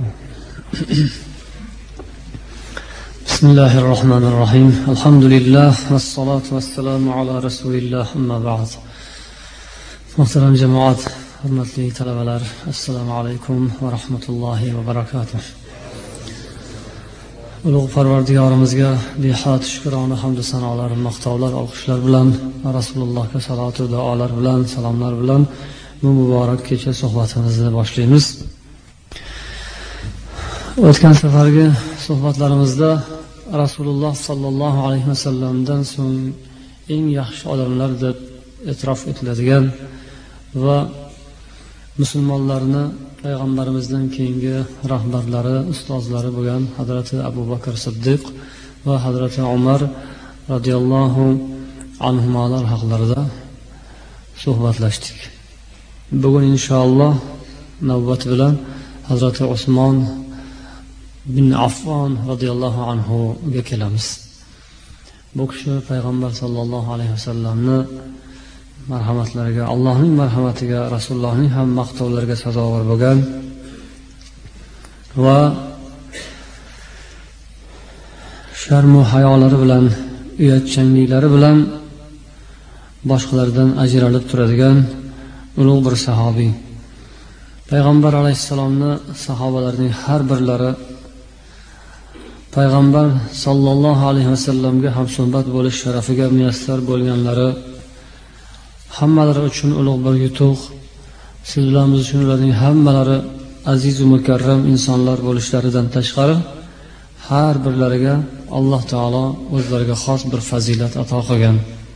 Bismillahirrahmanirrahim. Alhamdulillah vassalatu vassalamu ala rasulillah amma ba'd. Muhtaram jamoat, hurmatli talabalar, assalomu alaykum va rahmatullohi va barakatuh. Ulug' Parvardigorimizga behad shukrona hamdu sanolar, maqtovlar, olqishlar bilan Rasulullohga salovat va duolar bilan, salomlar bilan bu muborak kecha suhbatimizni boshlaymiz. O'tgan safargi suhbatlarimizda Rasululloh sallallohu alayhi vasallamdan so'ng eng yaxshi odamlar deb e'tirof etiladigan va musulmonlarni payg'ambarimizdan keyingi rahbarlari, ustozlari bo'lgan Hazrati Abu Bakr Siddiq va Hazrati Umar radhiyallohu anhumalar haqlarida suhbatlashdik. Bugun inshaalloh navbat bilan Hazrati Usmon bin Affon radhiyallohu anhu ga kelamiz. Bu kishi payg'ambar sallallohu alayhi vasallamni marhamatlariga, Allohning marhamatiga, Rasulullohning ham maqtovlariga sazovor bo'lgan va sharm va hayolari bilan, uyatchanliklari bilan boshqalardan ajralib turadigan ulug' bir sahobiy. Payg'ambar alayhissalomni sahobalarining har birlari payg'ambar sallallohu alayhi vasallamga hamsuhbat bo'lish sharafiga muyassar bo'lganlari hammalari uchun ulug' bir yutuq. Siz bilan biz uchun ularning hammalari aziz va mukarram insonlar bo'lishlaridan tashqari har birlariga Alloh taolo o'zlariga xos bir fazilat ato qilgan.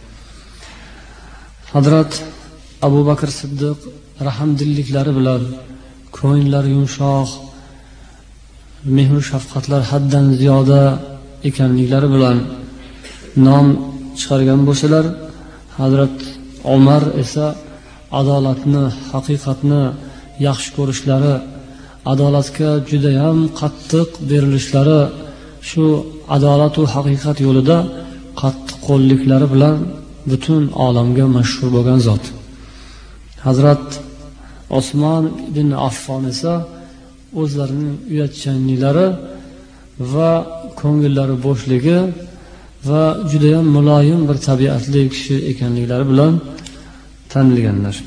Hazrat Abu Bakr Siddiq rahmdilliklari bilan, ko'nglari yumshoq, mehr shafqatlar haddan ziyoda ekanliklari bilan nom chiqargan bo'lsalar, Hazrat Umar esa adolatni, haqiqatni yaxshi ko'rishlari, adolatga juda ham qattiq berilishlari, shu adolat va haqiqat yo'lida qattiq qo'lliklari bilan butun olamga mashhur bo'lgan zot. Hazrat Usmon bin Affon esa o'zlarining uyatchanliklari va ko'ngillari bo'shligi va juda ham muloyim bir tabiatli kishi ekanliklari bilan tanilganlar.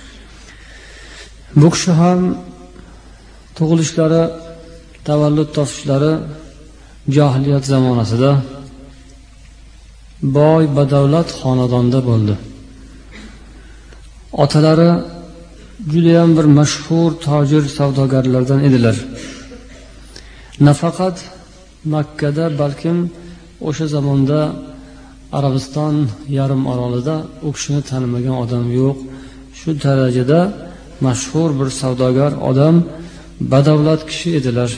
Bu kishi ham tug'ilishlari, tavallud topishlari jahiliyat zamonasida boy badavlat xonadonda bo'ldi. Otalari juda ham bir mashhur tojir savdogarlardan edilar. Nafaqat Makkada, balkim o'sha zamonda Arabiston yarim orolida u kishini tanimagan odam yo'q. Shu darajada mashhur bir savdogar odam, badavlat kishi edilar.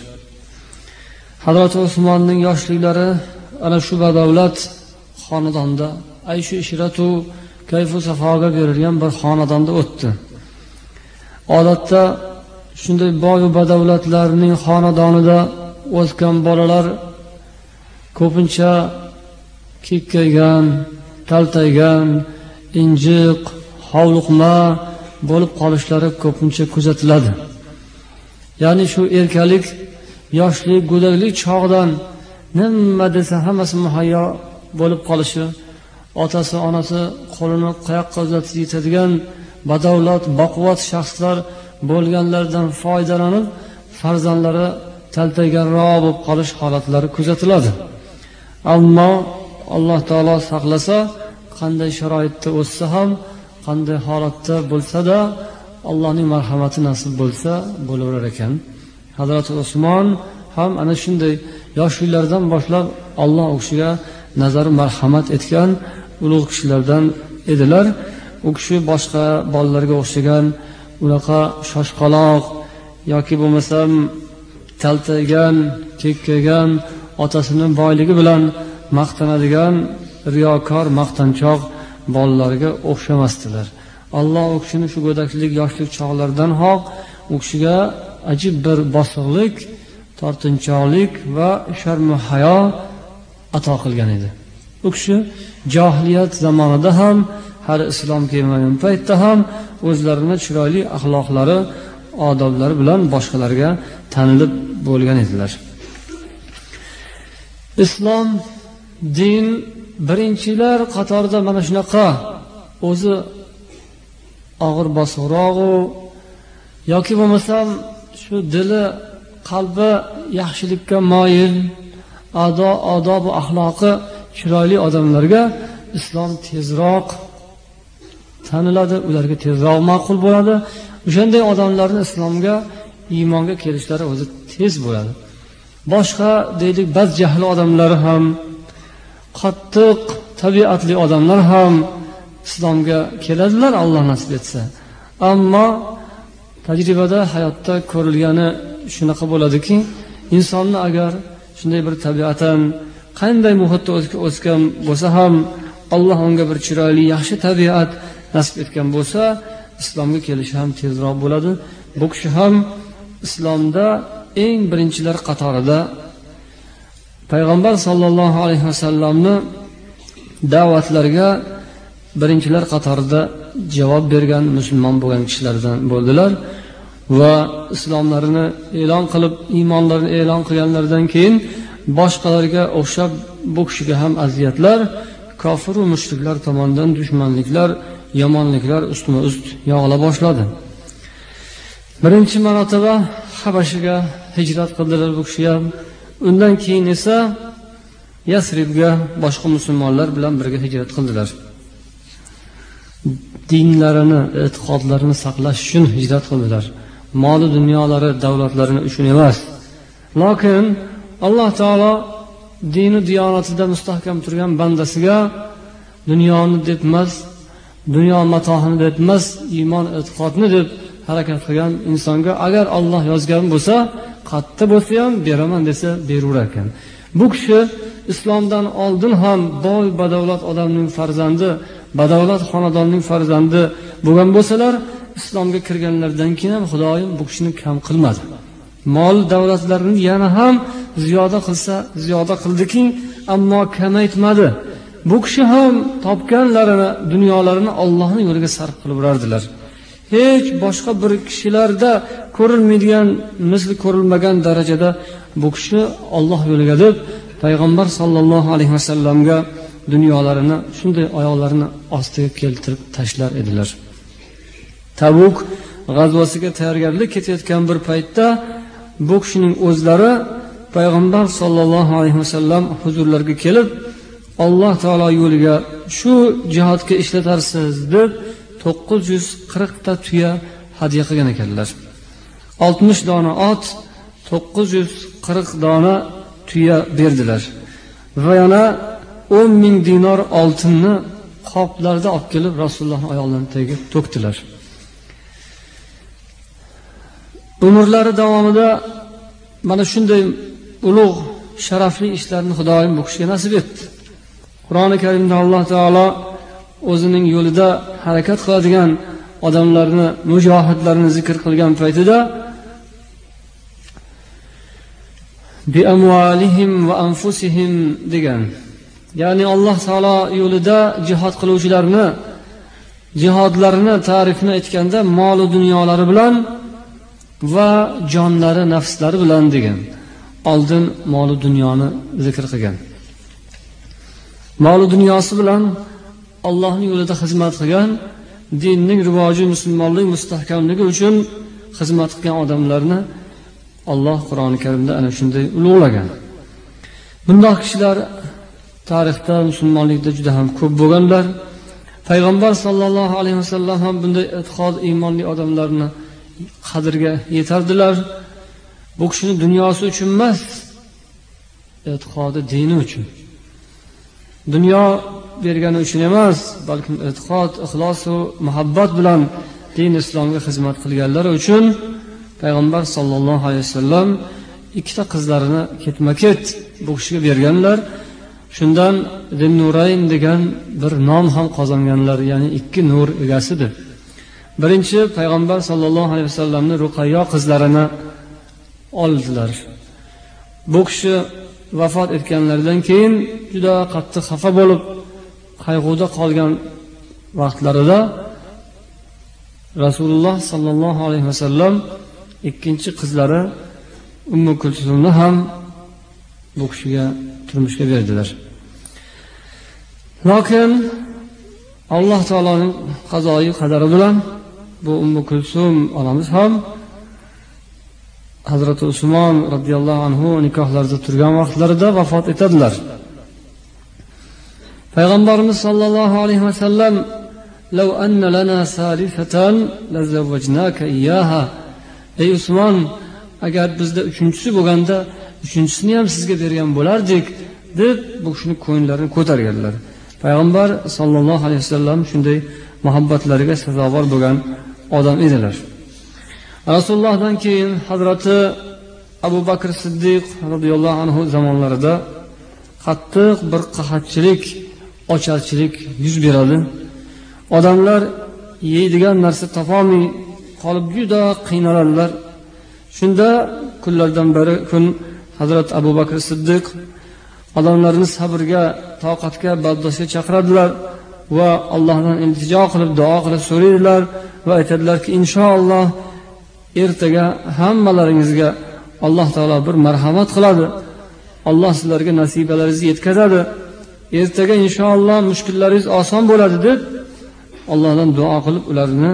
Hazrat Usmonning yoshliklari ana shu badavlat xonadonda, ayshu ishratu kayfu safoga berilgan bir xonadonda o'tdi. Odatda shunday boy va badavlatlarning xonadonida o'sgan bolalar ko'pincha kekkaygan, taltaygan, injiq, hovliqma bo'lib qolishlari ko'pincha kuzatiladi. Ya'ni shu erkalik, yoshlik, go'daklik chog'dan nima desa hammasi muhayyo bo'lib qolishi, otasi, onasi qo'lini qayoqqa uzatib yetadigan badavlat, baquvvat shaxslar bo'lganlardan foydalanib farzandlari taltayganroq bo'lib qolish holatlari kuzatiladi. Ammo Alloh taolo saqlasa, qanday sharoitda o'tsa ham, qanday holatda bo'lsa-da, Allohning marhamati nasib bo'lsa bo'laverar ekan. Hazrat Usmon ham ana shunday yoshliklaridan boshlab Alloh u kishiga nazar marhamat etgan ulug' kishilardan edilar. U kishi boshqa bolalarga o'xshagan unaqa shoshqaloq yoki bo'lmasam taltaygan, kekkaygan, otasining boyligi bilan maqtanadigan riyokor, maqtanchoq bolalarga o'xshamasdilar. Alloh u kishini shu go'daklik, yoshlik chog'laridan u kishiga ajib bir bosiqlik, tortinchoqlik va sharm va hayo ato qilgan edi. U kishi jahiliyat zamonida ham, hali islom kelmagan paytda ham o'zlarini chiroyli axloqlari, odoblari bilan boshqalarga tanilib bo'lgan edilar. Islom din birinchilar qatorida mana shunaqa o'zi og'ir bosiqrog'u yoki bo'lmasam shu dili qalbi yaxshilikka moyil, odob va axloqi chiroyli odamlarga islom tezroq taniladi, ularga tezroq ma'qul bo'ladi. O'shanday odamlarning islomga, iymonga kelishlari o'zi tez bo'ladi. Boshqa deylik ba'zi jahli odamlar ham, qattiq tabiatli odamlar ham islomga keladilar, Alloh nasib etsa. Ammo tajribada, hayotda ko'rilgani shunaqa bo'ladiki, insonni agar shunday bir tabiatan qanday muhitda o'sgan bo'lsa ham, Alloh unga bir chiroyli, yaxshi tabiat nasib etgan bo'lsa, islomga kelishi ham tezroq bo'ladi. Bu kishi ham islomda eng birinchilar qatorida payg'ambar sollallohu alayhi vasallamni da'vatlariga birinchilar qatorida javob bergan musulmon bo'lgan kishilardan bo'ldilar va islomlarini e'lon qilib, iymonlarini e'lon qilganlaridan keyin boshqalarga o'xshab bu kishiga ham aziyatlar, kofir va mushriklar tomonidan dushmanliklar, yomonliklar ustma-ust yog'ila boshladi. Birinchi marotaba Habashiga hijrat qildilar bu kishi ham. Undan keyin esa Yasribga boshqa musulmonlar bilan birga hijrat qildilar. Dinlarini, e'tiqodlarini saqlash uchun hijrat qildilar. Moli dunyolari, davlatlarini uchun emas. Lekin Alloh taolo dini diyonatida mustahkam turgan bandasiga dunyoni deb emas, dunyo matohini deb emas, iymon e'tiqodni deb harakat qilgan insonga agar Alloh yozgan bo'lsa, qatta bo'lsa ham beraman desa beraverar ekan. Bu kishi islomdan oldin ham boy badavlat odamning farzandi, badavlat xonadonning farzandi bo'lgan bo'lsalar, islomga kirganlardan keyin ham Xudoyim bu kishini kam qilmadi. Mol davlatlarini yana ham ziyoda qilsa, ziyoda qildiki, ammo kamaytmadi. Bu kishi ham topganlarini, dunyolarini Allohning yo'liga sarf qilib urardilar. Hech boshqa bir kishilarda ko'rilmaydigan, misli ko'rilmagan darajada bu kishi Alloh yo'liga deb payg'ambar sollallohu alayhi vasallamga dunyolarini, shunday oyoqlarini ostiga keltirib tashlar edilar. Tabuk g'azvasiga tayyorgarlik ketayotgan bir paytda bu kishining o'zlari payg'ambar sollallohu alayhi vasallam huzurlariga kelib, Alloh taolo yo'liga shu jihodga ishlatarsiz deb 940 ta tuya hadya qilgan ekanlar. 60 dona ot, 940 dona tuya berdilar. Va yana 10,000 dinor oltinni qoplarda olib kelib Rasulullohning oyoqlariga tegib to'kdilar. Umrlari davomida mana shunday ulug' sharafli ishlarni Xudoyim bu kishiga nasib etdi. Qur'oni Karimda Alloh taolo o'zining yo'lida harakat qiladigan odamlarni, mujohidlarni zikr qilgan paytida bi amwalihim va anfusihim degan. Ya'ni Alloh taolo yo'lida jihad qiluvchilarni, jihodlarini ta'rifini aytganda mol va dunyolari bilan va jonlari, nafslari bilan degan. Oldin mol va dunyoni zikr qilgan. Mol va dunyosi bilan Allohning yo'lida xizmat qilgan, dinning rivoji, musulmonlik mustahkamligi uchun xizmat qilgan odamlarni Alloh Qur'oni Karimda ana shunday ulug'lagan. Bunday kishilar tarixda, musulmonlikda juda ham ko'p bo'lganlar. Payg'ambar sollallohu alayhi vasallam ham bunday e'tiqod, iymonli odamlarni qadriga yetardilar. Bu kishining dunyosi uchun emas, e'tiqodi, dini uchun. Dunyo bergani uchun emas, balki e'tiqod, ixlos va muhabbat bilan din islomga xizmat qilganlari uchun payg'ambar sollallohu alayhi vasallam ikkita qizlarini ketma-ket bu kishiga berganlar. Shundan Zinnurayn degan bir nom ham qozonganlar, ya'ni ikki nur egasidir. Birinchi payg'ambar sollallohu alayhi vasallamning Ruqayyo qizlarini oldilar. Bu kishi vafot etganlaridan keyin juda qattiq xafa bo'lib, qayg'uda qolgan vaqtlarida Rasululloh sallallohu alayhi vasallam ikkinchi qizlari Ummu Kulsumni ham bu kishiga turmushga berdilar. Lekin Alloh taoloning qazoyi qadari bilan bu Ummu Kulsum onamiz ham Hazrat Usmon radhiyallohu anhu nikohlarida turgan vaqtlarida vafot etadilar. Payg'ambarimiz sollallohu alayhi vasallam "Law anna lana salifatan lazawwajnaka iyyaha." Ey Usmon, agar bizda uchinchisi bo'lganda, uchinchisini ham sizga bergan bo'lardik, deb bu kishining ko'ngillarini ko'targanlar. Payg'ambar sollallohu alayhi vasallam shunday muhabbatlariga sazovor bo'lgan odam edilar. Rasulullohdan keyin Hazrati Abu Bakr Siddiq radhiyallohu anhu zamonlarida qattiq bir qahatchilik, ocharchilik yuz beradi. Odamlar yeydigan narsa topolmay qolib juda qiynaladilar. Shunda kunlardan biri kun Hazrat Abu Bakr Siddiq odamlarni sabrga, toqatga, baddoshga chaqiradilar va Allohdan iltijo qilib, duo qilib so'raydilar va aytadilarki, inshaalloh ertaga hammalaringizga Alloh taolo bir marhamat qiladi. Alloh sizlarga nasibalaringizni yetkazadi. Ertaga inshaalloh mushkullaringiz oson bo'ladi deb Allohdan duo qilib ularni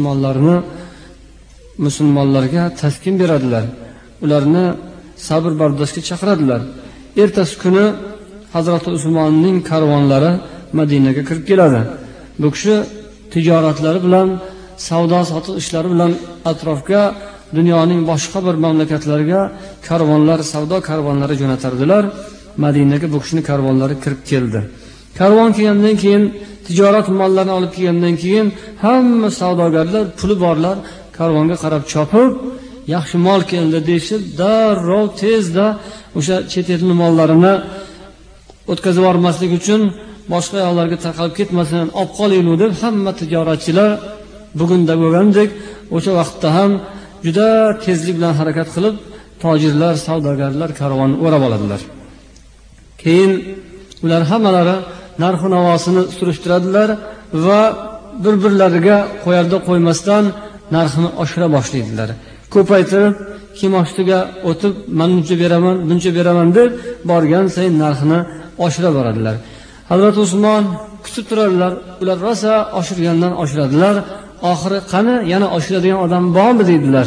musulmonlarga taskin beradilar. Ularni sabr bardoshga chaqiradilar. Ertasi kuni Hazrat Usmonning karvonlari Madinaga kirib keladi. Bu kishi tijoratlari bilan, savdo sotiq ishlari bilan atrofga, dunyoning boshqa bir mamlakatlariga karvonlar, savdo karvonlari jo'natardilar. Madinaga bu kishining karvonlari kirib keldi. Karvon kelgandan keyin, tijorat mollarini olib kelgandan keyin hamma savdogarlar, puli borlar karvonga qarab chopib, yaxshi mol keldi deyishib, darrov tezda o'sha chet el mollarini o'tkazib yubormaslik uchun, boshqa yoqlarga tarqalib ketmasin, olib qolaylik deb hamma tijoratchilar bugunda bo'lgandek o'sha vaqtda ham juda tezlik bilan harakat qilib, tojirlar, savdogarlar karvonni o'rab oladilar. Keyin ular hammalari narx navosini surishtiradilar va bir-birlariga qo'yarda qo'ymasdan narxini oshira boshlaydilar. Ko'paytirib, kim ostiga o'tib, "Men buncha beraman, buncha beraman" deb borgan sayin narxini oshira boradilar. Hazrat Usmon kutib turadilar. Ular rosa oshirgandan oshiradilar. Oxiri qani yana oshiradigan odam bormi deydilar.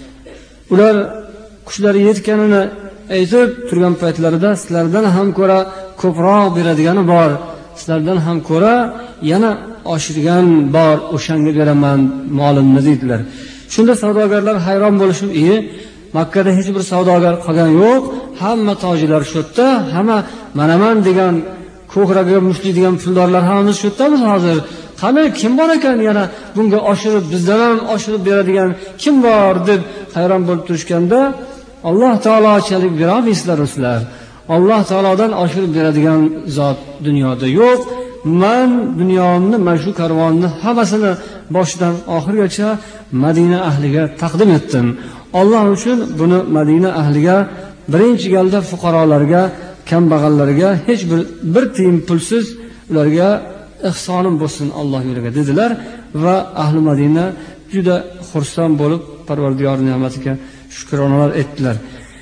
Ular kuchlari yetganini aytib turgan paytlarida sizlardan ham ko'ra ko'proq beradigani bor, sizlardan ham ko'ra yana oshirgan bor, o'shanga beraman molimni deydilar. Shunda savdogarlar hayron bo'lishib, Makkada hech bir savdogar qolgan yo'q, hamma tojirlar shu yerda, hamma manaman degan ko'kragiga mushlaydigan puldorlar hammamiz shu yerdamiz hozir. Qani kim bor ekan yana bunga oshirib, bizdan ham oshirib beradigan kim bor deb hayron bo'lib turishganda, Alloh taolochalik beraminsizlar sizlar. Alloh taolodan oshirib beradigan zot dunyoda yo'q. Men dunyomni, mana shu karvonni hammasini boshidan oxirigacha Madina ahliga taqdim etdim. Alloh uchun buni Madina ahliga, birinchi galda fuqarolarga, kambag'allarga hech bir tiyin pulsiz ularga ihsonim bo'lsin Alloh yo'liga dedilar va ahli Madina juda xursand bo'lib Parvardigor ne'matiga shukronalar etdilar.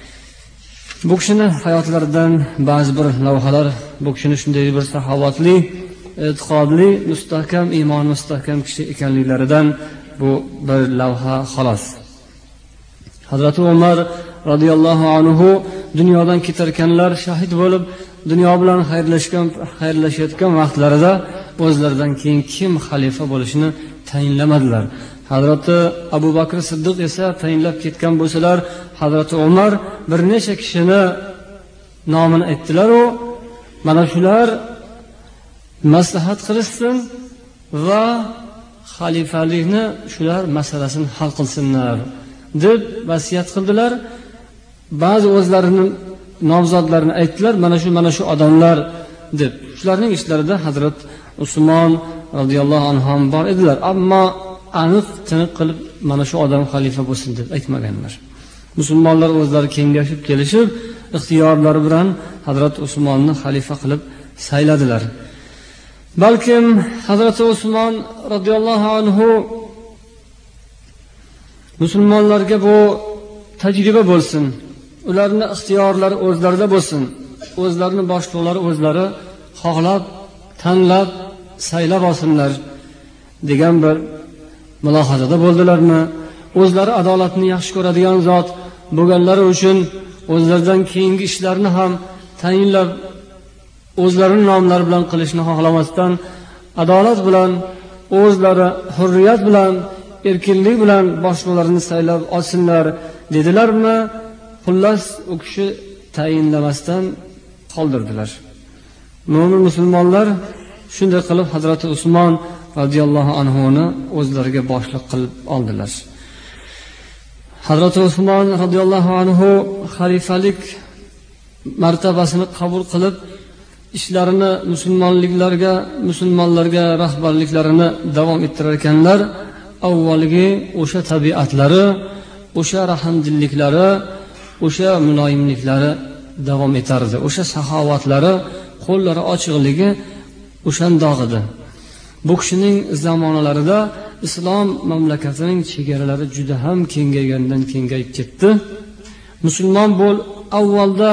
Bu kishining hayotlaridan ba'zi bir lavhalar, bu kishining shunday bir saxovatli, e'tiqodli, mustahkam, iymon mustahkam kishi ekanliklaridan bu bir lavha xolos. Hazrat Umar radhiyallohu anhu dunyodan ketarkanlar, shahid bo'lib dunyo bilan xayrlashayotgan vaqtlarida o'zlaridan keyin kim xalifa bo'lishini tayinlamadilar. Hazrati Abu Bakr Siddiq esa tayinlab ketgan bo'lsalar, Hazrati Umar bir necha kishini nomini aytdilar u mana shular maslahat qilishsin va xalifalikni shular masalasini hal qilsinlar deb vasiyat qildilar. Ba'zi o'zlarining nomzodlarini aytdilar, mana shu odamlar deb. Shularning ishlarida Hazrat Usmon radhiyallohu anhu ham bor edilar, ammo aniq tiniq qilib mana shu odam xalifa bo'lsin deb aytmaganlar. Musulmonlar o'zlari kengashib kelishib, ixtiyorlari bilan Hazrat Usmonni xalifa qilib sayladilar. Balkim Hazrat Usmon radhiyallohu anhu musulmonlarga bu tajriba bo'lsin, ularni ixtiyorlari o'zlarida bo'lsin, o'zlarini boshliqlari o'zlari xohlab, tanlab, saylab olsinlar degan bir mulohazada bo'ldilarmi? O'zlari adolatni yaxshi ko'radigan zot bo'lganlari uchun o'zlaridan keyingi ishlarni ham tayinlab, o'zlarining nomlari bilan qilishni xohlamasdan, adolat bilan, o'zlari hurriyat bilan, erkinlik bilan boshliqlarini saylab olsinlar dedilarmi? Xullas, u kishi tayinlamasdan qoldirdilar. Mo'min musulmonlar shunday qilib Hazrati Usmon radhiyallohu anhuni o'zlariga boshliq qilib oldilar. Hazrati Usmon radhiyallohu anhu xalifalik martabasini qabul qilib, ishlarini musulmonlarga rahbarliklarini davom ettirar ekanlar. Avvalgi o'sha tabiatlari, o'sha rahmdilliklari, o'sha muloyimliklari davom etardi. O'sha saxovatlari, qo'llari ochiqligi o'shandoq edi. Bu kishining zamonalarida islom mamlakatining chegaralari juda ham kengaygandan kengayib ketdi. Avvalda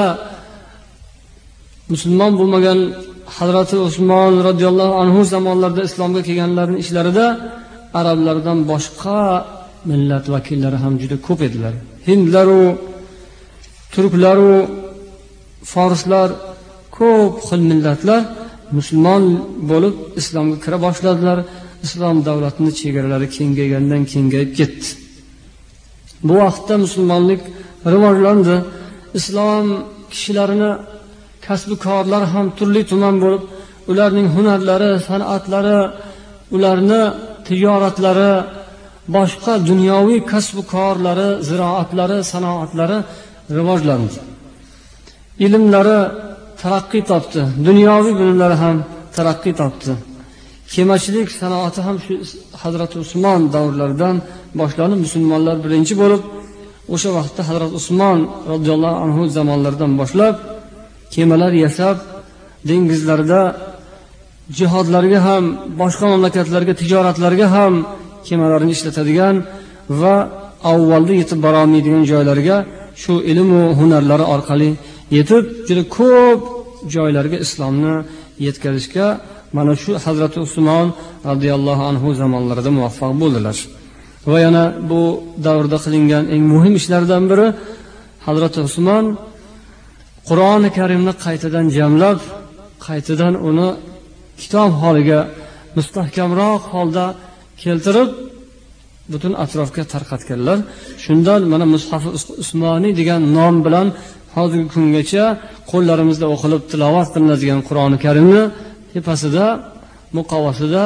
musulmon bo'lmagan Hazrati Usmon radhiyallohu anhu zamonlarida islomga kelganlarning ishlarida arablardan boshqa millat vakillari ham juda ko'p edilar. Hindlaru, turklaru, forslar, ko'p xil millatlar musulmon bo'lib islomga kira boshladilar. Islom davlatining chegaralari kengaygandan kengayib ketdi. Bu vaqtda musulmonlik rivojlandi. Islom kishilarini kasb korlar ham turli tuman bo'lib, ularning hunarlari, san'atlari, ularni tijoratlari, boshqa dunyoviy kasb korlari, ziroatlari, sanoatlari rivojlandi. Ilmlari taraqqiy topdi, dunyoviy bilimlari ham taraqqiy topdi. Kemachilik sanoati ham shu Hazrati Usmon davrlaridan boshlanib, musulmonlar birinchi bo'lib o'sha vaqtda Hazrat Usmon radhiyallohu anhu zamonlaridan boshlab kemalar yasab, dengizlarda jihodlarga ham, boshqa mamlakatlarga, tijoratlarga ham kemalarni ishlatadigan va avvalda yetib bora olmaydigan joylarga shu ilm va hunarlari orqali yetib, juda ko'p joylarga islomni yetkazishga mana shu Hazrati Usmon radhiyallohu anhu zamonlarida muvaffaq bo'ldilar. Va yana bu davrda qilingan eng muhim ishlardan biri Hazrati Usmon Qur'oni Karimni qaytadan jamlab, qaytadan uni kitob holiga mustahkamroq holda keltirib, butun atrofga tarqatganlar. Shundan mana Mushaf-i Usmoniy degan nom bilan hozirgi kungacha qo'llarimizda o'qilib tilovat qilinadigan Qur'oni Karimni tepasida, muqovasida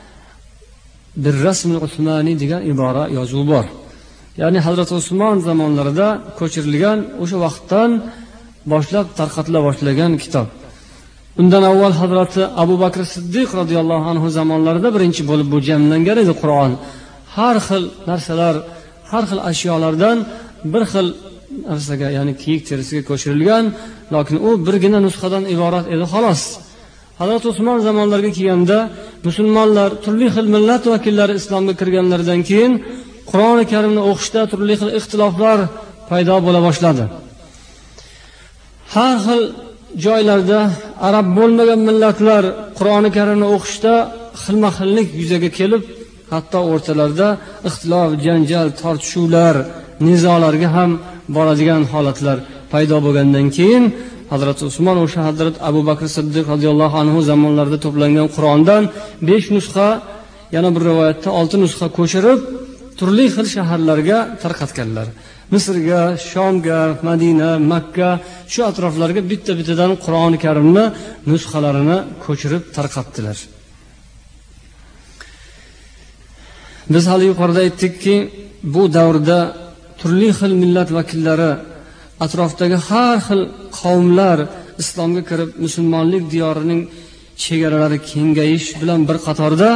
Bir-Rasmul Usmoniy degan ibora yozuv bor. Ya'ni Hazrat Usmon zamonlarida ko'chirilgan, o'sha vaqtdan boshlab tarqatila boshlagan kitob. Undan avval Hazrati Abu Bakr Siddiq radhiyallohu anhu zamonlarida birinchi bo'lib bu jamlangan edi Qur'on. Har xil narsalar, har xil ashyolardan bir xil narsaga, ya'ni kiyik terisiga ko'chirilgan, lekin u birgina nusxadan iborat edi xolos. Hazrat Usmon zamonlariga kelganda musulmonlar, turli xil millat vakillari islomga kirganlaridan keyin Qur'oni Karimni o'qishda turli xil ixtiloflar paydo bo'la boshladi. Har xil joylarda arab bo'lmagan millatlar Qur'oni Karimni o'qishda xilma-xillik yuzaga kelib, hatto o'rtalarida ixtilof, janjal, tortishuvlar, nizolarga ham boradigan holatlar paydo bo'lgandan keyin Hazrat Usmon o'sha Hazrat Abu Bakr Siddiq radhiyallohu anhu zamonlarida to'plangan Qur'ondan 5 nusxa, yana bir rivoyatda 6 nusxa ko'chirib, turli xil shaharlarga tarqatganlar. Misrga, Shomga, Madina, Makka, shu atroflarga bitta-bittadan Qur'oni Karimni nusxalarini ko'chirib tarqatdilar. Biz hali yuqorida aytdikki, bu davrda turli xil millat vakillari, atrofdagi har xil qavmlar islomga kirib, musulmonlik diyorining chegaralari kengayish bilan bir qatorda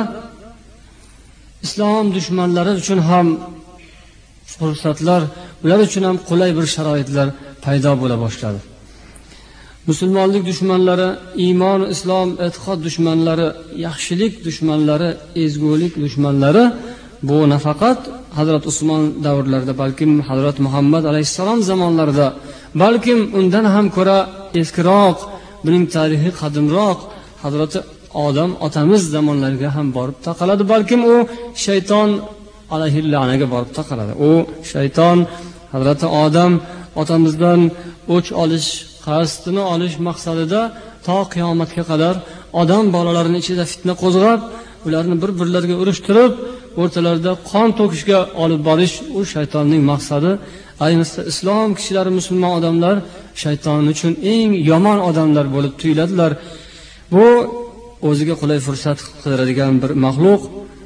islom dushmanlari uchun ham fursatlar, ular uchun ham qulay bir sharoitlar paydo bo'la boshladi. Musulmonlik dushmanlari, iymon, islom, e'tiqod dushmanlari, yaxshilik dushmanlari, ezgulik dushmanlari bu nafaqat Hazrat Usmon davrlarida, balkim Hazrat Muhammad alayhissalom zamonlarida, balkim undan ham ko'ra eskiroq, buning tarixi qadimroq Hazrat Odam otamiz zamonlariga ham borib taqaladi. Balkim u shayton alayhillanaga borib taqaladi. U shayton Hazrat Odam otamizdan o'ch olish, qasdini olish maqsadida to qiyomatga qadar odam bolalarini ichida fitna qo'zg'ab, ularni bir-birlariga urishtirib, o'rtalarida qon to'kishga olib borish u shaytonning maqsadi. Ayniqsa islom kishilari, musulmon odamlar shayton uchun eng yomon odamlar bo'lib tuyuladilar. Bu o'ziga qulay fursat qidiradigan bir maxluq.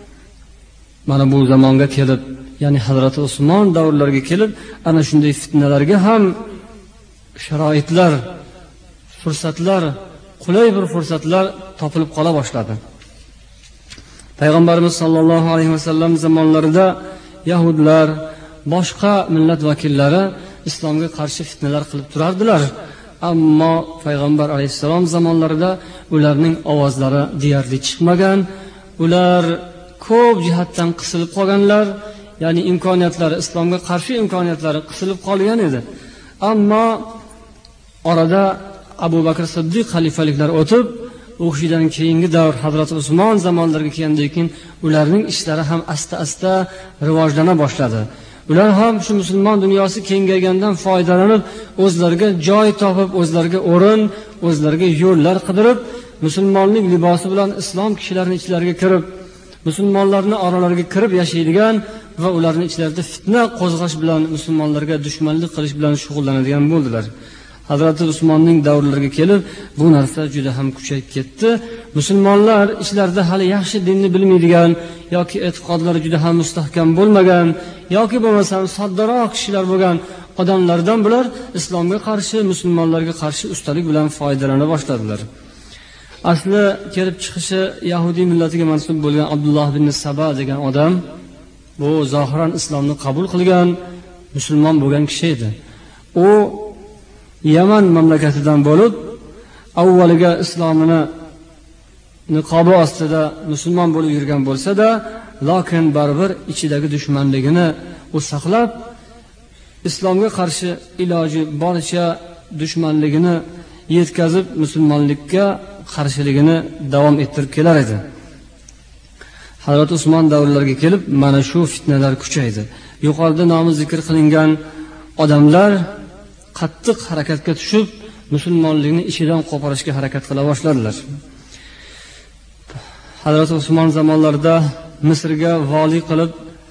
Mana bu zamonga kelib, ya'ni Hazrat Usmon davrlariga kelib, ana shunday fitnalarga ham sharoitlar, fursatlar, qulay bir fursatlar topilib qola boshladi. Payg'ambarimiz sollallohu alayhi vasallam zamonlarida yahudlar, boshqa millat vakillari islomga qarshi fitnalar qilib turardilar. Ammo payg'ambar alayhissalom zamonlarida ularning ovozlari deyarli chiqmagan, ular ko'p jihatdan qisilib qolganlar, ya'ni imkoniyatlari, islomga qarshi imkoniyatlari qisilib qolgan edi. Ammo orada Abu Bakr Siddiq xalifaliklar o'tib, u kishidan keyingi davr Hazrat Usmon zamonlariga kelgandan keyin ularning ishlari ham asta-asta rivojlana boshladi. Ular ham shu musulmon dunyosi kengaygandan foydalanib, o'zlariga joy topib, o'zlariga o'rin, o'zlariga yo'llar qidirib, musulmonlik libosi bilan islom kishilarining ichlariga kirib, musulmonlarning oralariga kirib yashaydigan va ularning ichlarida fitna qo'zg'ash bilan, musulmonlarga dushmanlik qilish bilan shug'ullanadigan bo'ldilar. Hazrat Usmonning davrlariga kelib, bu narsa juda ham kuchayib ketdi. Musulmonlar ichlarida hali yaxshi dinni bilmaydigan yoki e'tiqodlari juda ham mustahkam bo'lmagan yoki bo'lmasa soddaroq kishilar bo'lgan odamlardan bular islomga qarshi, musulmonlarga qarshi ustalik bilan foydalana boshladilar. Asli kelib chiqishi Yahudiy millatiga mansub bo'lgan Abdulloh ibn Saba degan odam, bu zohiran islomni qabul qilgan, musulmon bo'lgan kishi edi. U Yaman mamlakatidan bo'lib, avvaliga islomini niqobi ostida musulmon bo'lib yurgan bo'lsa-da, lekin baribir ichidagi dushmanligini u saqlab, islomga qarshi iloji boricha dushmanligini yetkazib, musulmonlikka qarshiligini davom ettirib kelar edi. Hazrat Usmon davrlariga kelib, mana shu fitnalar kuchaydi. Yuqorida nomi zikr qilingan odamlar qattiq harakatga tushib, musulmonlikni ichidan qo'porishga harakat qila boshladilar. Hazrat Usmon zamonlarida Misrga vali qilib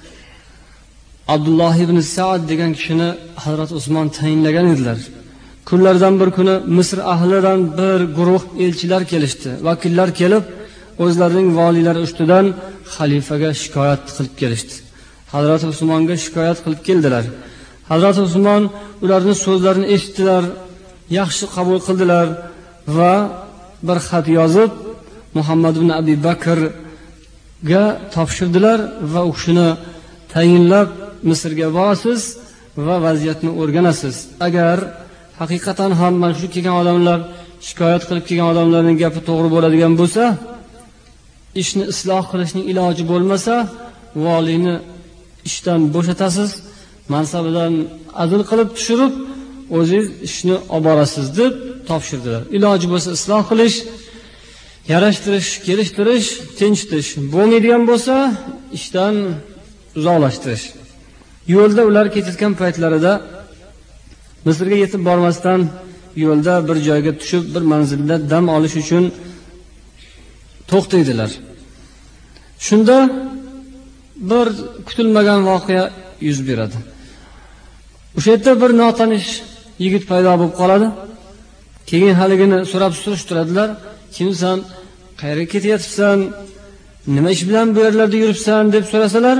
Abdulloh ibn Sa'd degan kishini Hazrat Usmon tayinlagan edilar. Kunlardan bir kuni Misr ahlidan bir guruh elchilar kelishdi. Vakillar kelib, o'zlarining valilari ustidan xalifaga shikoyat qilib kelishdi. Hazrat Usmonga shikoyat qilib keldilar. Hazrat Usmon ularning so'zlarini eshitdilar, yaxshi qabul qildilar va bir xat yozib Muhammad ibn Abi Bakrga topshirdilar va u kishini tayinlab Misrga borasiz va vaziyatni o'rganasiz. Agar haqiqatan ham mana shu kelgan odamlar, shikoyat qilib kelgan odamlarning gapi to'g'ri bo'ladigan bo'lsa, ishni isloh qilishning iloji bo'lmasa, valini ishdan bo'shatasiz, mansabidan azl qilib tushirib, o'zingiz ishni olib borasiz deb topshirdilar. Iloji bo'lsa isloh qilish, yarashtirish, kelishtirish, tinchitish, bo'lmaydigan bo'lsa ishdan uzoqlashtirish. Yo'lda ular ketayotgan paytlarida Misrga yetib bormasdan yo'lda bir joyga tushib, bir manzilda dam olish uchun to'xtaydilar. Shunda bir kutilmagan voqea yuz beradi. O'sha yerda bir notanish yigit paydo bo'lib qoladi. Keyin haligini so'rab surishtiradilar. Kimsan? Qayerga ketyapsan? Nima ish bilan bu yerlarda yuribsan deb so'rasalar,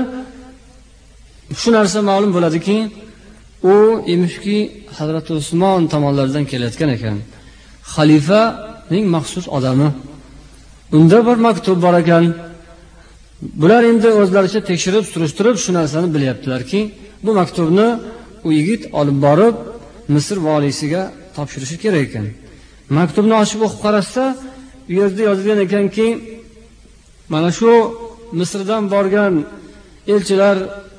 shu narsa ma'lum bo'ladiki, u emishki Hazrat Usmon tomonlaridan kelayotgan ekan. Xalifaning maxsus odami. Unda bir maktub bor ekan. Bular endi o'zlaricha tekshirib, surishtirib shu narsani bilyaptilarki, bu maktubni u yigit olib borib Misr valisiga topshirishi kerak ekan. Maktubni ochib o'qib qarasa, u yerda yozilgan ekanki, mana shu Misrdan borgan elchilar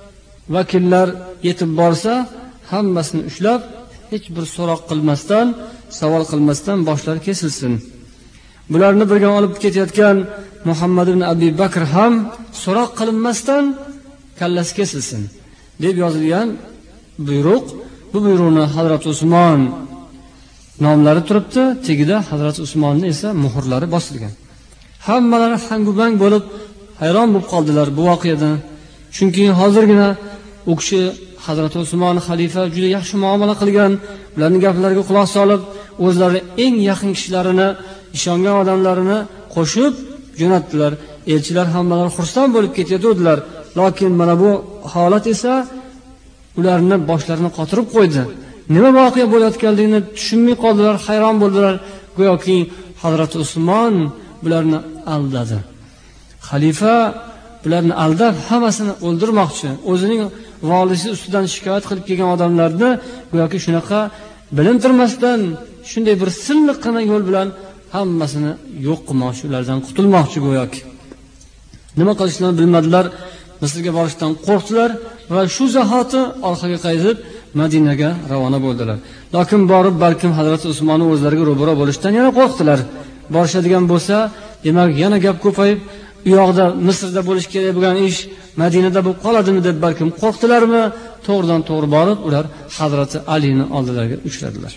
vakillar yetib borsa, hammasini ushlab, hech bir so'roq qilmasdan, savol qilmasdan boshlari kesilsin. Bularni birga olib ketayotgan Muhammad ibn Abi Bakr ham so'roq qilinmasdan kallasi kesilsin deb yozilgan buyruq. Bu buyruqni Hazrat Usmon nomlari turibdi, tagida Hazrat Usmonning esa muhrlari bosilgan. Hammalari hangubang bo'lib hayron bo'lib qoldilar bu voqeadan. Chunki hozirgina u kishi Hazrat Usmon xalifa juda yaxshi muomala qilgan, ularning gaplariga quloq solib, o'zlari eng yaqin kishilarini, ishongan odamlarini qo'shib jo'natdilar. Elchilar hammalari xursand bo'lib ketayotdilar. Lekin mana bu holat esa ularni boshlarini qotirib qo'ydi. Nima voqea bo'layotganligini tushunmay qoldilar, hayron bo'ldilar. Go'yoki Hazrat Usmon bularni aldadi. Xalifa bularni aldab hammasini o'ldirmoqchi. O'zining valisi ustidan shikoyat qilib kelgan odamlarni go'yoki shunaqa bilintirmasdan shunday bir silliqqina yo'l bilan hammasini yo'q qilmoqchi, ulardan qutulmoqchi go'yoki. Nima qilishlarini bilmadilar. Misrga borishdan qo'rqdilar va shu zahoti orqaga qaytib Madinaga ravona bo'ldilar. Lekin borib balkim Hazrat Usmonni o'zlariga ro'baro bo'lishdan yana qo'rqdilar. Borishadigan bo'lsa, demak yana gap ko'payib, u yoqda Misrda bo'lish kerak bo'lgan ish Madinada bo'lib qoladimi deb balkim qo'rqdilarmi? To'g'ridan to'g'ri borib, ular Hazrat Alini oldilariga uchradilar.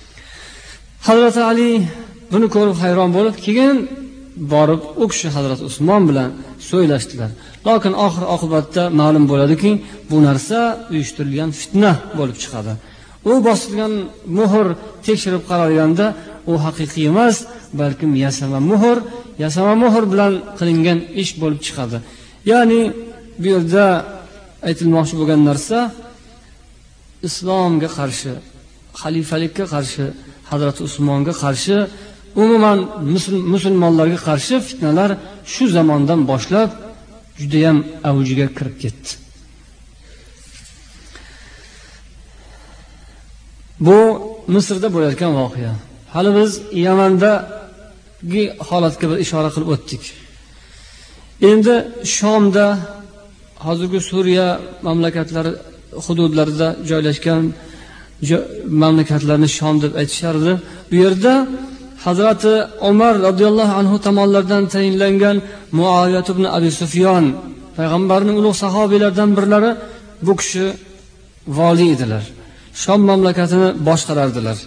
Hazrat Ali buni ko'rib hayron bo'lib, keyin borib u kishi Hazrat Usmon bilan so'ylashdilar. Lekin oxir oqibatda ma'lum bo'ladiki, bu narsa uyushtirilgan fitna bo'lib chiqadi. U bosilgan muhr tekshirib qaralganda, u haqiqiy emas, balkim yasama muhr bilan qilingan ish bo'lib chiqadi. Ya'ni bu yerda aytilmoqchi bo'lgan narsa islomga qarshi, xalifalikka qarshi, Hazrat Usmonga qarshi, umuman musulmonlarga qarshi fitnalar shu zamondan boshlab juda ham avjiga kirib ketdi. Bu Misrda bo'layotgan voqea. Hali biz Yamandagi holatga bir ishora qilib o'tdik. Endi Shomda, hozirgi Suriya mamlakatlari hududlarida joylashgan mamlakatlarni Shom deb aytishardi. Bu yerda Hazrati Umar radhiyallohu anhu tomonidan tayinlangan Muaviya ibn Abi Sufyon, payg'ambarning ulug' sahobiylaridan birlari, bu kishi vali edilar. Shom mamlakatini boshqarardilar.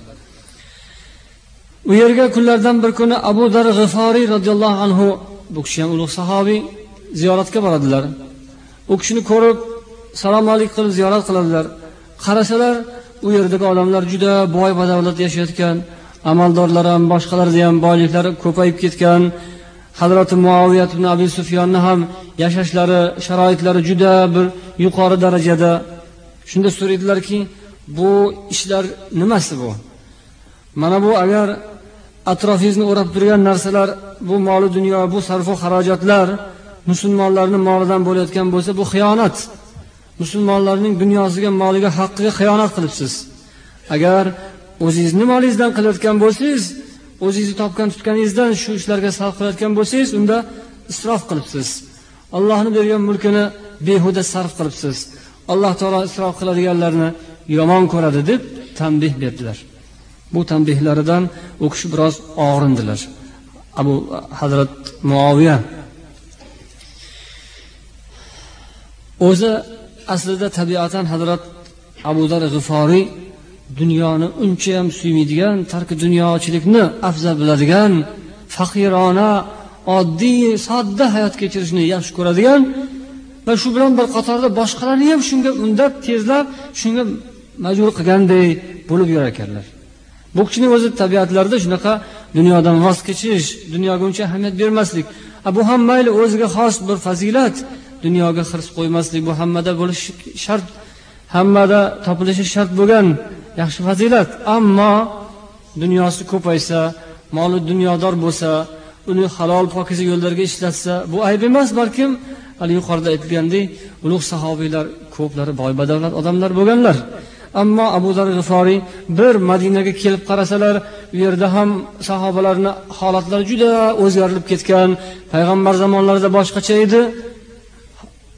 U yerga kunlardan bir kuni Abu Dar G'iforiy radhiyallohu anhu, bu kishi ham ulug' sahobiy, ziyoratga boradilar. U kishini ko'rib salom alik qilib ziyorat qiladilar. Qarasalar, u yerdagi odamlar juda boy badavlat yashayotgan, amaldorlar ham, boshqalar ham boyliklari ko'payib ketgan. Hazrat Muaviya ibn Abi Sufyonni ham yashashlari, sharoitlari juda bir yuqori darajada. Shunda so'raydilarki, bu ishlar nimasi bu? Mana bu agar atrofingizni o'rab turgan narsalar, bu mol dunyo, bu sarf va xarajatlar musulmonlarning molidan bo'layotgan bo'lsa, bu xiyonat. Musulmonlarning dunyosiga, moliga, haqqiga xiyonat qilibsiz. Agar o'zingizning molingizdan qilayotgan bo'lsangiz, o'zingizni topgan tutganingizdan shu ishlarga sarf qilayotgan bo'lsangiz, unda isrof qilibsiz. Allohning bergan mulkini behuda sarf qilibsiz. Alloh taolo isrof qiladiganlarni yomon ko'radi deb tanbih berdilar. Bu tanbihlaridan u kishi biroz og'rindilar. Abu Hazrat Muaviya o'zi aslida tabiatan Hazrat Abu Dar G'iforiy dunyoni uncha ham suymaydigan, tarki dunyochilikni afzal biladigan, faqirona, oddiy, sodda hayot kechirishni yaxshi ko'radigan va shu bilan bir qatorda boshqalarni ham shunga undab, tezlab shunga majbur qilganday bo'lib yurar ekanlar. Bu kishining o'zi tabiatlarida shunaqa dunyodan voz kechish, dunyoga uncha ahamiyat bermaslik. Bu ham mayli o'ziga xos bir fazilat, dunyoga hirs qo'ymaslik, bu hammada bo'lishi shart, hammada topilishi shart bo'lgan yaxshi fazilat. Ammo dunyosi ko'paysa, moli dunyodor bo'lsa, uni halol pokiza yo'llarga ishlatsa, bu ayb emas, balkim hali yuqorida aytilgandek, ulug' sahobiylar ko'plari boy badavlat odamlar bo'lganlar. Ammo Abu Dar G'iforiy bir Madinaga kelib qarasalar, u yerda ham sahobalarning holatlari juda o'zgarilib ketgan. Payg'ambar zamonlarida boshqacha edi.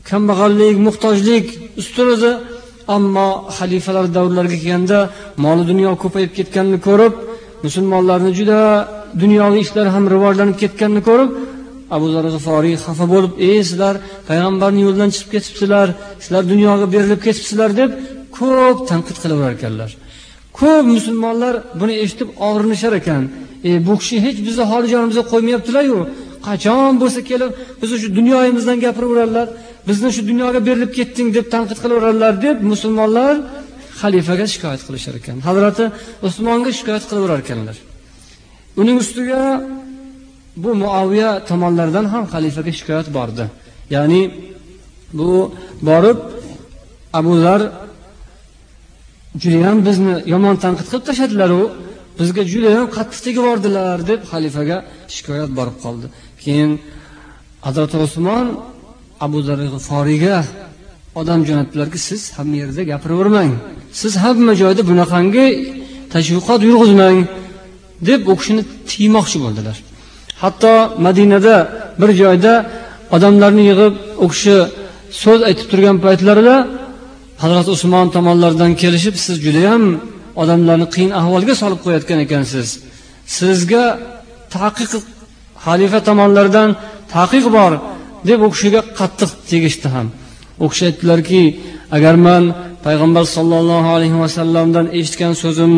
kambag'allik, muhtojlik ustun edi. Ammo xalifalar davrlariga kelganda mol dunyo ko'payib ketganini ko'rib, musulmonlarning juda dunyoviy ishlar ham rivojlanib ketganini ko'rib, Abu Zar G'iforiy xafa bo'lib, sizlar payg'ambarning yo'lidan chiqib ketibsizlar, sizlar dunyoga berilib ketibsizlar deb ko'p tanqid qilaverar ekanlar. Ko'p musulmonlar buni eshitib og'rinishar ekan. Bu kishi hech bizni holi jonimizga qo'ymayaptilar-ku. Qachon bo'lsa kelib, biz shu dunyoyimizdan gapiraverarlar, bizni shu dunyoga berilib ketding deb tanqid qilaverarlar deb musulmonlar xalifaga shikoyat qilishar ekan. Hazrati Usmonga shikoyat qilaverar ekanlar. Uning ustiga bu Muaviya tomonlaridan ham xalifaga shikoyat bordi. Ya'ni bu borib Abu Zar juda ham bizni yomon tanqid qilib tashladilar-ku, bizga juda ham qattiq tegib deb xalifaga shikoyat borib qoldi. Keyin Hazrat Usmon Abu Zar G'iforiyga odam jo'natdilarki, siz hamma yerda gapiravermang. Siz hamma joyda bunaqangi tashviqot yurg'izmang deb u kishini tiymoqchi bo'ldilar. Hatto Madinada bir joyda odamlarni yig'ib u kishi so'z aytib turgan paytlarida Hazrat Usmon tomonlaridan kelishib, siz juda ham odamlarni qiyin ahvolga solib qo'yayotgan ekansiz. Sizga taqiq xalifa tomonlaridan taqiq bor deb u kishiga qattiq tegishdi ham. U kishi aytdilarki, agar men payg'ambar sollallohu alayhi vasallamdan eshitgan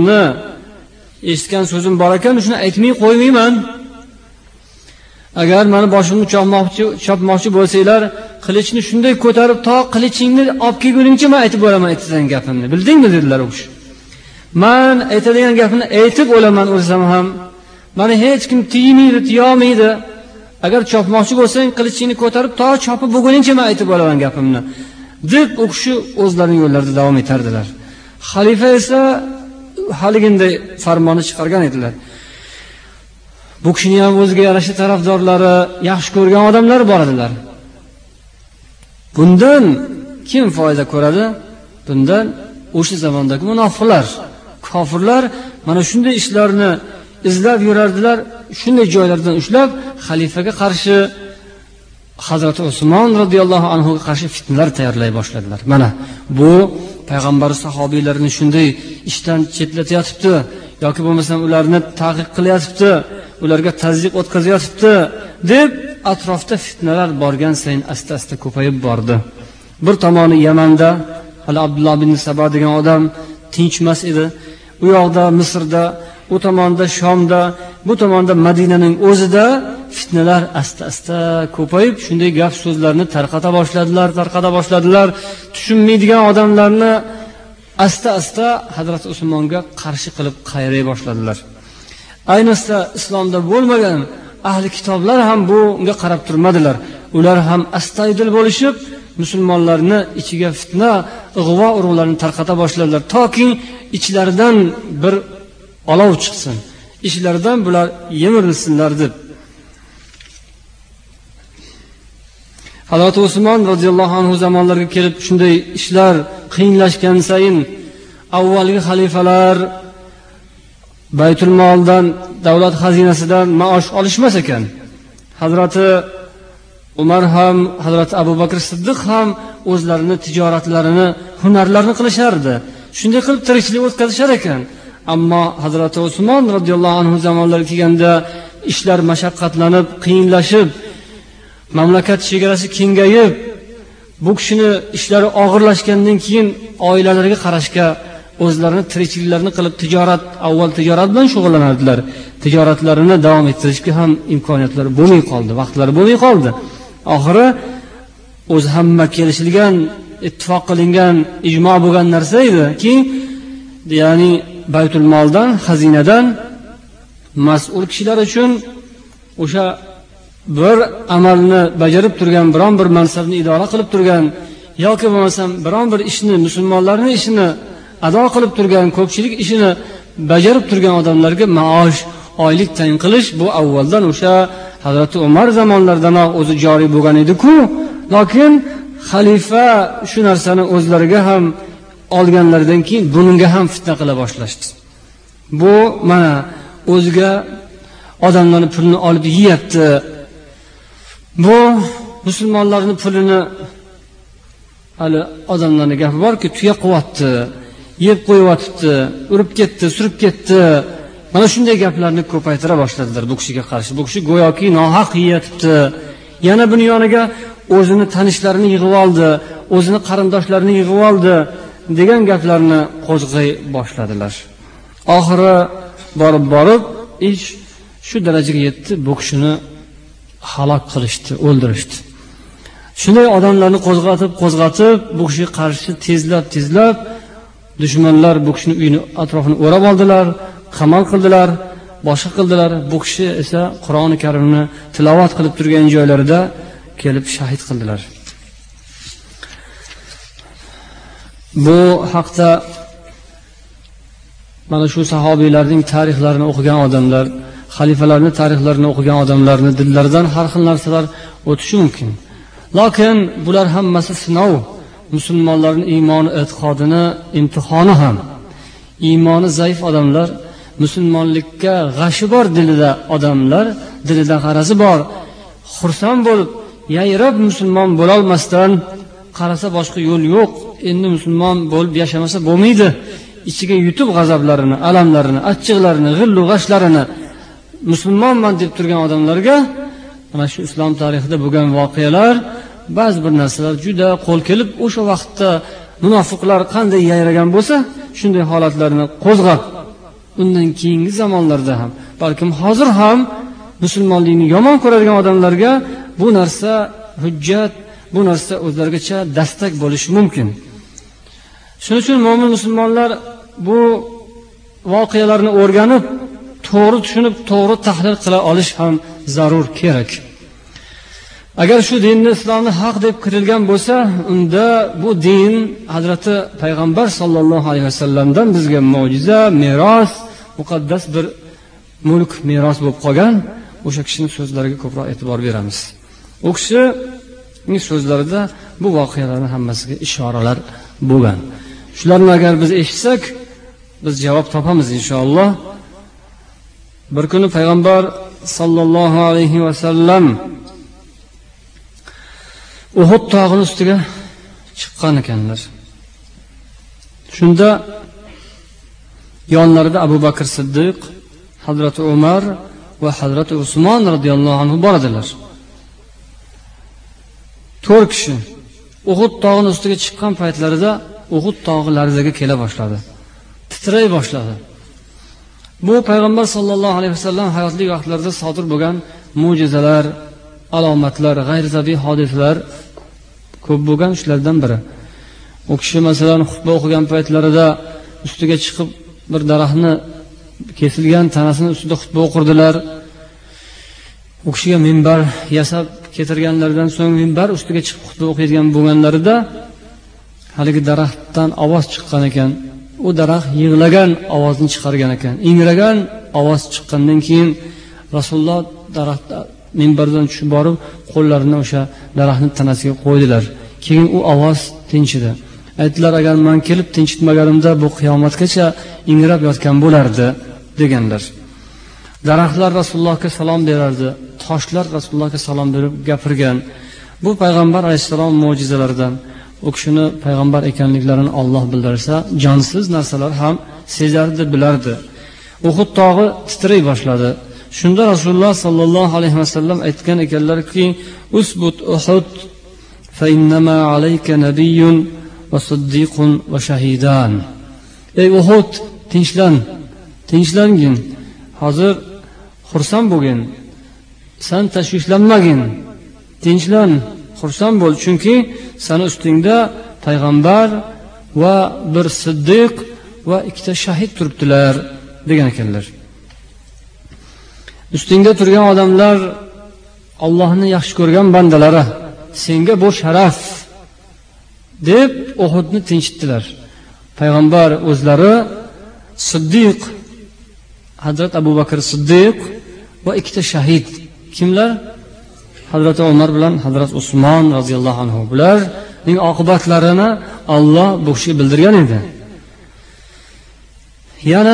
so'zim bor ekan, shuni aytmay qo'ymayman. Agar meni boshimni chopmoqchi bo'lsanglar, qilichni shunday ko'tarib, to qilichingni olib kelguningcha men aytib bo'laman aytgan gapimni. Bildingmi dedilar u kishi. Men aytadigan gapni aytib o'laman o'lsam ham, meni hech kim tiyolmaydi. Agar chopmoqchi bo'lsang, qilichingni ko'tarib, to chopib bo'lguningcha men aytib bo'laman gapimni deb u kishi o'zlarining yo'llarida davom etardilar. Xalifa esa haliginday farmonni chiqargan edilar. Bu kishining ham o'ziga yarasha tarafdorlari, yaxshi ko'rgan odamlar bor edilar. Bundan kim foyda ko'radi? Bundan o'sha zamondagi munofiqlar, kofirlar mana shunday ishlarni izlab yurardilar, shunday joylardan ushlab xalifaga qarshi, Hazrat Usmon radhiyallohu anhu ga qarshi fitnalar tayyorlay boshladilar. Mana bu payg'ambar sahobiylarini shunday ishdan chetlatyapti yoki bo'lmasam ularni taqiq qilyapti, ularga tazyiq o'tkazayapti deb atrofda fitnalar borgan sayin asta-asta ko'payib bordi. Bir tomoni Yamanda Abdulloh ibn Saba degan odam tinchmas edi. U yoqda Misrda, u tomonda Shomda, bu tomonda Madinaning o'zida fitnalar asta-asta ko'payib, shunday gap so'zlarni tarqata boshladilar. Tushunmaydigan odamlarni asta-asta Hazrat Usmonga qarshi qilib qayray boshladilar. Ayniqsa islomda bo'lmagan ahli kitoblar ham bunga qarab turmadilar. Ular ham astoydil bo'lishib, musulmonlarni ichiga fitna, ig'vo urug'larini tarqata boshladilar, toki ichlaridan bir olov chiqsin, ishlaridan bular yemirilsinlar deb. Hazrat Usmon roziyallohu anhu zamonlarga kelib shunday ishlar qiyinlashgan sayin avvalgi xalifalar Baytul Moldan, davlat xazinasidan maosh olishmas ekan. Hazrati Umar ham, Hazrati Abu Bakr Siddiq ham o'zlarini tijoratlarini, hunarlarini qilishardi. Shunday qilib tirikchilik o'tkazishar ekan. Ammo Hazrati Usmon radhiyallohu anhu zamonlariga kelganda ishlar mashaqqatlanib, qiyinlashib, mamlakat chegarasi kengayib, bu kishini ishlari og'irlashgandan keyin oilalariga qarashga, o'zlarini tirikchiliklarini qilib avval tijorat bilan shug'ullanardilar. Tijoratlarini davom ettirishga ham imkoniyatlari bo'lmay qoldi, vaqtlari bo'lmay qoldi. Oxiri o'zi hamma kelishilgan, ittifoq qilingan, ijmo bo'lgan narsa ediki, ya'ni Baytul Moldan, xazinadan mas'ul kishilar uchun o'sha bir amalni bajarib turgan, biron bir mansabni idora qilib turgan yoki bo'lmasam biron bir ishni, musulmonlarning ishini ado qilib turgan, ko'pchilik ishini bajarib turgan odamlarga maosh, oylik tayin qilish bu avvaldan o'sha Hazrati Umar zamonlaridan o'zi joriy bo'lgan edi-ku, lekin xalifa shu narsani o'zlariga ham olganlaridan keyin bunga ham fitna qila boshlashdi. Bu mana o'ziga odamlarning pulini olib yeyapti. Bu musulmonlarning pulini hali odamlarning gapi borki, tuya qilyapti, yeb qo'yyapti, urib ketdi, surib ketdi. Mana shunday gaplarni ko'paytira boshladilar bu kishiga qarshi. Bu kishi go'yoki nohaq yeyapti. Yana buni yoniga o'zini tanishlarini yig'ib oldi, o'zini qarindoshlarini yig'ib oldi degan gaplarni qo'zg'ay boshladilar. Oxiri borib ish shu darajaga yetdi, bu kishini halok qilishdi, o'ldirishdi. Shunday odamlarni qo'zg'atib, bu kishiga qarshi tezlab dushmanlar bu kishining uyini atrofini o'rab oldilar, qamal qildilar, boshqa qildilar. Bu kishi esa Qur'oni Karimni tilovat qilib turgan joylarida kelib shahid qildilar. Bu haqda mana shu sahobiylarning tarixlarini o'qigan odamlar, xalifalarning tarixlarini o'qigan odamlarning dillaridan har xil narsalar o'tishi mumkin. Lekin bular hammasi sinov, musulmonlarning iymoni, e'tiqodini imtihoni ham. Iymoni zaif odamlar, musulmonlikka g'ashi bor dilida odamlar, dilida g'arazi bor, xursand bo'lib, yayrab musulmon bo'la olmasdan qarasa boshqa yo'l yo'q, endi musulmon bo'lib yashamasa bo'lmaydi. Ichiga yutib g'azablarini, alamlarini, achchiqlarini, g'illu g'ashlarini musulmonman deb turgan odamlarga mana shu islom tarixida bo'lgan voqealar, ba'zi bir narsalar juda qo'l kelib, o'sha vaqtda munofiqlar qanday yayragan bo'lsa, shunday holatlarni qo'zg'ab, undan keyingi zamonlarda ham, balkim hozir ham musulmonlikni yomon ko'radigan odamlarga bu narsa hujjat, bu narsa o'zlarigacha dastak bo'lishi mumkin. Shuning uchun mo'min musulmonlar bu voqealarni o'rganib, to'g'ri tushunib, to'g'ri tahlil qila olish ham zarur, kerak. Agar shu dinni, islomni haq deb kirilgan bo'lsa, unda bu din Hazrati Payg'ambar sollallohu alayhi vasallamdan bizga mo'jiza, meros, muqaddas bir mulk meros bo'lib qolgan. O'sha kishining so'zlariga ko'proq e'tibor beramiz. U kishining so'zlarida bu voqealarning hammasiga ishoralar bo'lgan. Shularni agar biz eshitsak, biz javob topamiz inshaalloh. Bir kuni Payg'ambar sollallohu alayhi vasallam Uhud tog'ining ustiga chiqqan ekanlar. Shunda yonlarida Abu Bakr Siddiq, Hazrati Umar va Hazrati Usmon radhiyallohu anhu bor edilar. 4 kishi Uhud tog'ining ustiga chiqqan paytlarida Uhud tog'i larzaga kela boshladi. Titray boshladi. Bu Payg'ambar sollallohu alayhi vasallam hayotlik vaqtlarida sodir bo'lgan mo'jizalar, alomatlar, g'ayritabiiy hodisalar ko'p bo'lgan shulardan biri. U kishi masalan xutba o'qigan paytlarida ustiga chiqib bir daraxtni kesilgan tanasini ustida xutba o'qirdilar. U kishiga minbar yasab keltirganlardan so'ng minbar ustiga chiqib xutba o'qiydigan bo'lganlarida haligi daraxtdan ovoz chiqqan ekan. U daraxt yig'lagan ovozni chiqargan ekan. Ingragan ovoz chiqqandan keyin Rasululloh daraxt minbardan tushib borib, qo'llarini o'sha daraxtning tanasiga qo'ydilar. Keyin u ovoz tinchidi. Aytdilar, agar men kelib tinchitmaganimda bu qiyomatgacha ingrab yotgan bo'lardi deganlar. Daraxtlar Rasulullohga salom berardi, toshlar Rasulullohga salom berib gapirgan. Bu payg'ambar alayhisalom mo'jizalaridan. U kishini payg'ambar ekanliklarini Alloh bildirsa, jonsiz narsalar ham sezardi, bilardi. Uhud tog'i titray boshladi. Shunda Rasululloh sallallohu alayhi vasallam aytgan ekanlarki, "Usbut Uhud fa innama alayka nabiyyun va siddiqun va shahidan." Ey Uhud, tinchlangin. Hozir xursand bo'lgin. Sen tashvishlanmagin. Tinchlan, xursand bo'l, chunki sana ustingda payg'ambar va bir siddiq va 2 shahid turibdilar degan ekanlar. Ustingda turgan odamlar Allohni yaxshi ko'rgan bandalari, senga bu sharaf deb Uhudni tinchitdilar. Payg'ambar o'zlari siddiq, Hazrat Abu Bakr Siddiq va 2 shahid. Kimlar? Hazrat Umar bilan Hazrat Usmon radhiyallohu anhu. Bularning oqibatlarini Alloh bu kishiga bildirgan edi. Yana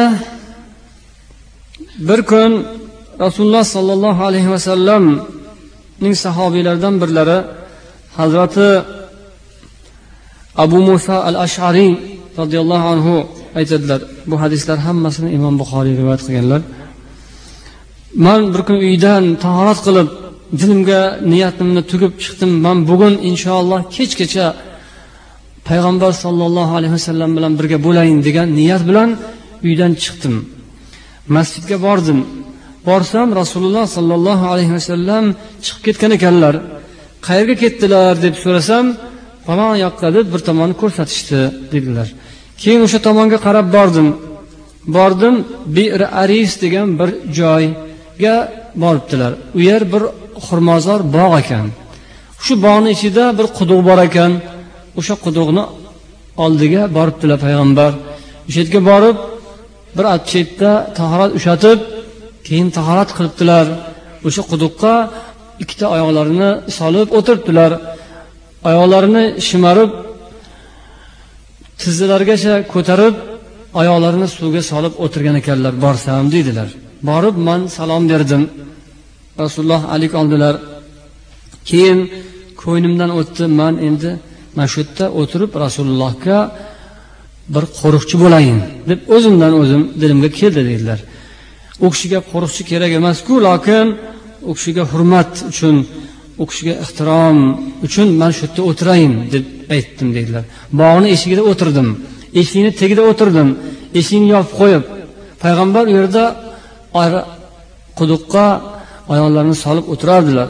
bir kun Rasululloh sallallohu alayhi vasallamning sahobiylardan birlari Hazrati Abu Musa al-Ash'ari radhiyallohu anhu aytadilar, bu hadislar hammasini Imom Buxoriy rivoyat qilganlar. Men bir kun uydan tahorat qilib, dilimga niyatimni tugib chiqdim. Men bugun inshaalloh kechgacha payg'ambar sollallohu alayhi vasallam bilan birga bo'layin degan niyat bilan uydan chiqdim. Masjidga bordim. Borsam Rasululloh sollallohu alayhi vasallam chiqib ketgan ekanlar. Qayerga ketdilar deb so'rasam, falon yoqqa deb bir tomonni ko'rsatishdi dedilar. Keyin o'sha tomonga qarab bordim. Bir Aris degan bir joyga boribdilar. U yer bir xurmozor bog' ekan. Shu bog'ning ichida bir quduq bor ekan. O'sha quduqni oldiga boribdilar payg'ambar. O'sha yerga borib, bir chetda tahorat ushatib, keyin tahorat qilibdilar. O'sha quduqqa ikkita oyoqlarini solib o'tiribdilar. Oyoqlarini shimarib, tizzalarigacha ko'tarib, oyoqlarini suvga solib o'tirgan ekanlar. Borsam dedilar. Borib men salom berdim. Rasululloh alik oldilar. Keyin ko'ynimdan o'tdi. Men endi mana shu yerda o'tirib Rasulullohga bir qo'riqchi bo'layin deb o'zimdan o'zim dilimga keldi dedilar. U kishiga qo'riqchi kerak emas-ku, lekin u kishiga hurmat uchun, u kishiga ehtirom uchun men shu yerda o'tirayin deb aytdim dedilar. Bog'ning eshigida o'tirdim. Eshikning tagida o'tirdim. Eshikni yopib qo'yib, payg'ambar u yerda quduqqa oyoqlarini solib o'tirardilar.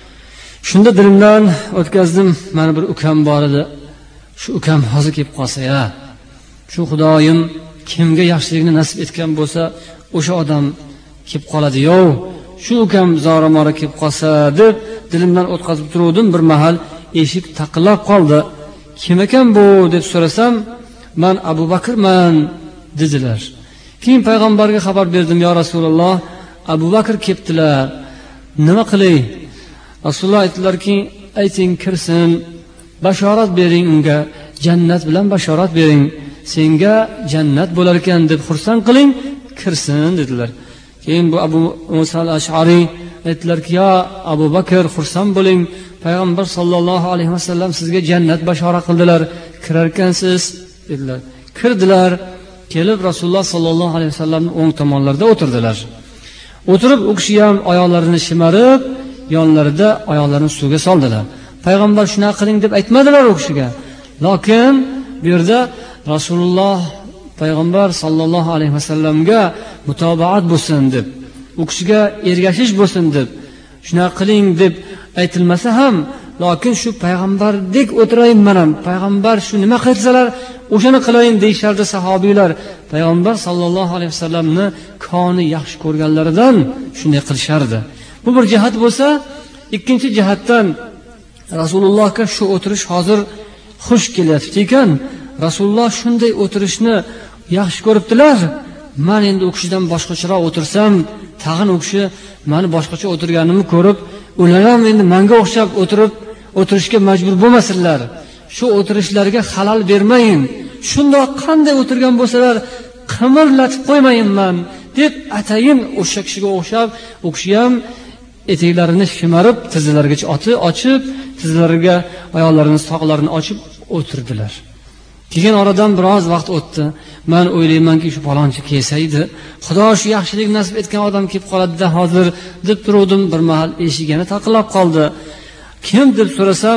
Shunda dilimdan o'tkazdim, mana bir ukam bor edi. Shu ukam hozir kelib qolsa-ya. Shu Xudoyim kimga yaxshilikni nasib etgan bo'lsa, o'sha odam kelib qoladi-yo. Shu ukam zoramora kelib qolsa deb dilimdan o'tkazib turuvdim. Bir mahal eshik taqillab qoldi. Kim ekan bu deb so'rasam, men Abu Bakrman dedilar. Keyin payg'ambarga xabar berdim, yo Rasululloh, Abu Bakr kelibdilar. Nima qilay? Rasululloh aytdilarki, ayting kirsin, bashorat bering unga, jannat bilan bashorat bering. Senga jannat bo'lar ekan deb xursand qiling, kirsin dedilar. Keyin bu Abu Musa al-Ash'ari aytdilarki, yo Abu Bakr, xursand bo'ling, payg'ambar sollallohu alayhi vasallam sizga jannat bashorat qildilar, kirar ekansiz dedilar. Kirdilar. Kelib Rasululloh sollallohu alayhi vasallamning o'ng tomonlarida o'tirdilar. O'tirib u kishi ham oyoqlarini shimarib, yonlarida oyoqlarini suvga soldilar. Payg'ambar shuna qiling deb aytmadilar u kishiga. Lekin bu yerda Rasululloh payg'ambar sollallohu alayhi vasallamga mutobaat bo'lsin deb, u kishiga ergashish bo'lsin deb, shuna qiling deb aytilmasa ham, lekin shu payg'ambardek o'tirayin men ham, payg'ambar shu nima qilsalar o'shani qilayin deyishardi sahobiylar. Payg'ambar sollallohu alayhi vasallamni koni yaxshi ko'rganlaridan shunday qilishardi. Bu bir jihat bo'lsa, ikkinchi jihatdan Rasulullohga shu o'tirish hozir xush kelyapti ekan. Rasululloh shunday o'tirishni yaxshi ko'ribdilar. Men endi u kishidan boshqacharoq o'tirsam, tag'in u kishi meni boshqacha o'tirganimni ko'rib, ular ham endi menga o'xshab o'tirishga majbur bo'lmasinlar. Shu o'tirishlariga xalal bermayin. Shundoq qanday o'tirgan bo'lsalar, qimirlatib qo'ymayman deb atayin o'sha kishiga o'xshab, u kishi ham etaklarini shimarib, tizzalarigacha ochib, tizzalariga oyoqlarini, soqlarini ochib o'tirdilar. Keyin oradan biroz vaqt o'tdi. Men o'ylaymanki, shu palonchi kelsaydi, Xudo shu yaxshilik nasib etgan odam kelib qoladi-da hozir deb turuvdim. Bir mahal eshik yana taqillab qoldi. Kim deb so'rasam,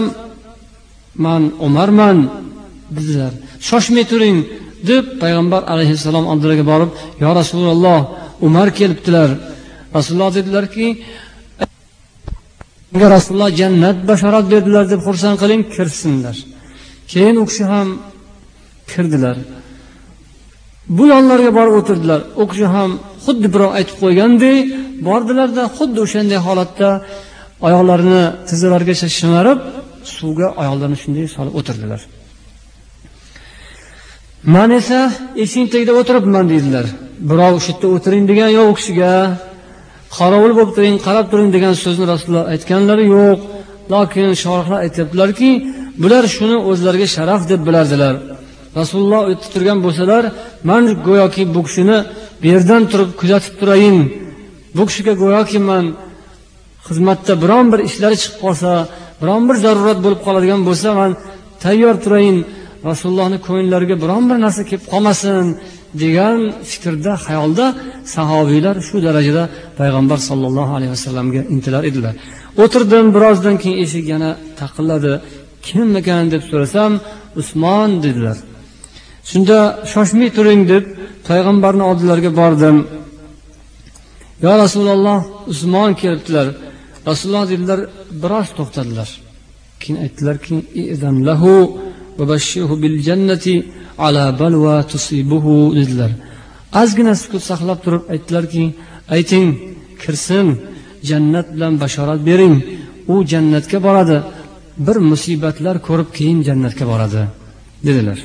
men Umarman dedilar. Shoshmay turing deb payg'ambar alayhissalom oldilariga borib, yo Rasululloh, Umar kelibdilar. Rasululloh dedilarki, unga Rasululloh jannat bashorat berdilar deb xursand qiling, kirsinlar. Keyin u kishi ham kirdilar. Bu yonlarga borib o'tirdilar. U kishi ham xuddi birov aytib qo'ygandek bordilarda, xuddi o'shanday holatda oyoqlarini tizzalarigacha shimarib, suvga oyoqlarini shunday solib o'tirdilar. Men esa eshik tagida o'tiribman dedilar. Birov shu yerda o'tiring degan yo'q u kishiga. Qorovul bo'lib turing, qarab turing degan so'zni Rasululloh aytganlari yo'q. Lekin shorihlar aytibdilarki, bular shuni o'zlariga sharaf deb bilardilar. Rasululloh o'tib turgan bo'lsalar, men go'yoki bu kishini bu yerdan turib kuzatib turayin. Bu kishiga go'yoki men xizmatda biron bir ishlari chiqib qolsa, biron bir zarurat bo'lib qoladigan bo'lsa, men tayyor turayin. Rasulullohning ko'nglariga biron bir narsa kelib qolmasin degan fikrda, xayolda sahobiylar shu darajada payg'ambar sollallohu alayhi vasallamga intilar edilar. O'tirdim, birozdan keyin eshik yana taqilladi. Kim ekan deb so'rasam, Usmon dedilar. Shunda shoshmay turing deb payg'ambarning oldilariga bordim. Ya Rasululloh, Usmon kelibdilar. Rasululloh dedilar, biroz to'xtadilar. Keyin aytdilarki, "Izan lahu va bashshirhu bil jannati ala balwa tusibuhu" dedilar. Ozgina sukut saqlab turib aytdilarki, "Ayting, kirsin, jannat bilan bashorat bering. U jannatga boradi. Bir musibatlar ko'rib keyin jannatga boradi" dedilar.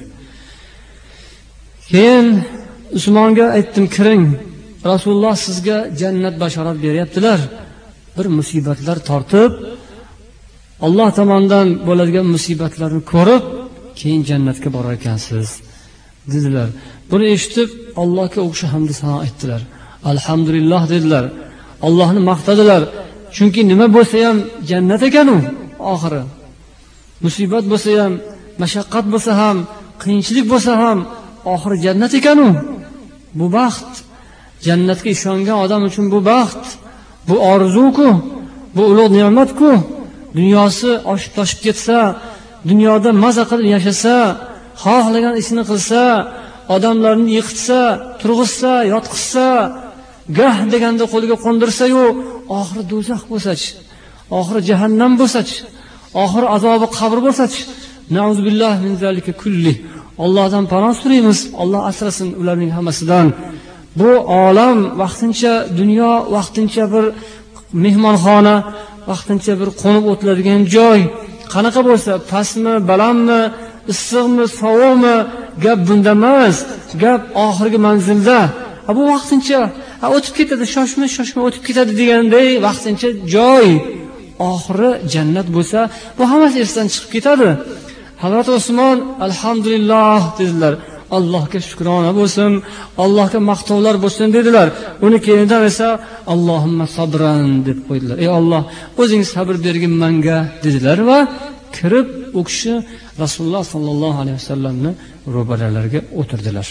Keyin Usmonga aytdim, "Kiring. Rasululloh sizga jannat bashorat beryaptilar. Bir musibatlar tortib, Alloh tomonidan bo'ladigan musibatlarni ko'rib, keyin jannatga borar ekansiz" dedilar. Buni eshitib, Allohga o'xsha hamd sano aytdilar. Alhamdulillah dedilar. Allohni maqtadilar. Chunki nima bo'lsa ham jannat ekan u oxiri. Musibat bo'lsa ham, mashaqqat bo'lsa ham, qiyinchilik bo'lsa ham oxiri jannat ekan u. Bu baxt. Jannatga ishongan odam uchun bu baxt, bu orzu-ku, bu ulug' ne'mat-ku. Dunyosi oshib toshib ketsa, dunyoda maza qilib yashasa, xohlagan ishini qilsa, odamlarni yiqitsa, turg'izsa, yotqizsa, gah deganda qo'liga qo'ndirsa-yu, oxiri do'zax bo'lsa-chi, oxiri jahannam bo'lsa-chi, oxiri azobi qabr bo'lsa-chi. Nauzubillah min zalika kulli. Allohdan panoh so'raymiz. Alloh asrasin ularning hammasidan. Bu olam vaqtincha, dunyo vaqtincha bir mehmonxona, vaqtincha bir qo'nib o'tiladigan joy. Qanaqa bo'lsa, pastmi, balandmi, issiqmi, sovuqmi, gap bunda emas. Gap oxirgi manzilda. Bu vaqtincha, o'tib ketadi, shoshma o'tib ketadi deganday vaqtincha joy. Oxiri jannat bo'lsa, bu hammasi esdan chiqib ketadi. Hazrat Usmon alhamdulillah dedilar. Allohga shukrona bo'lsin, Allohga maqtovlar bo'lsin dedilar. Uni keyindan esa Allohumma sabran deb qo'ydilar. Ey Alloh, o'zing sabr bergin menga dedilar va kirib u kishi Rasululloh sallallohu alayhi vasallamni ro'baralariga o'tirdilar.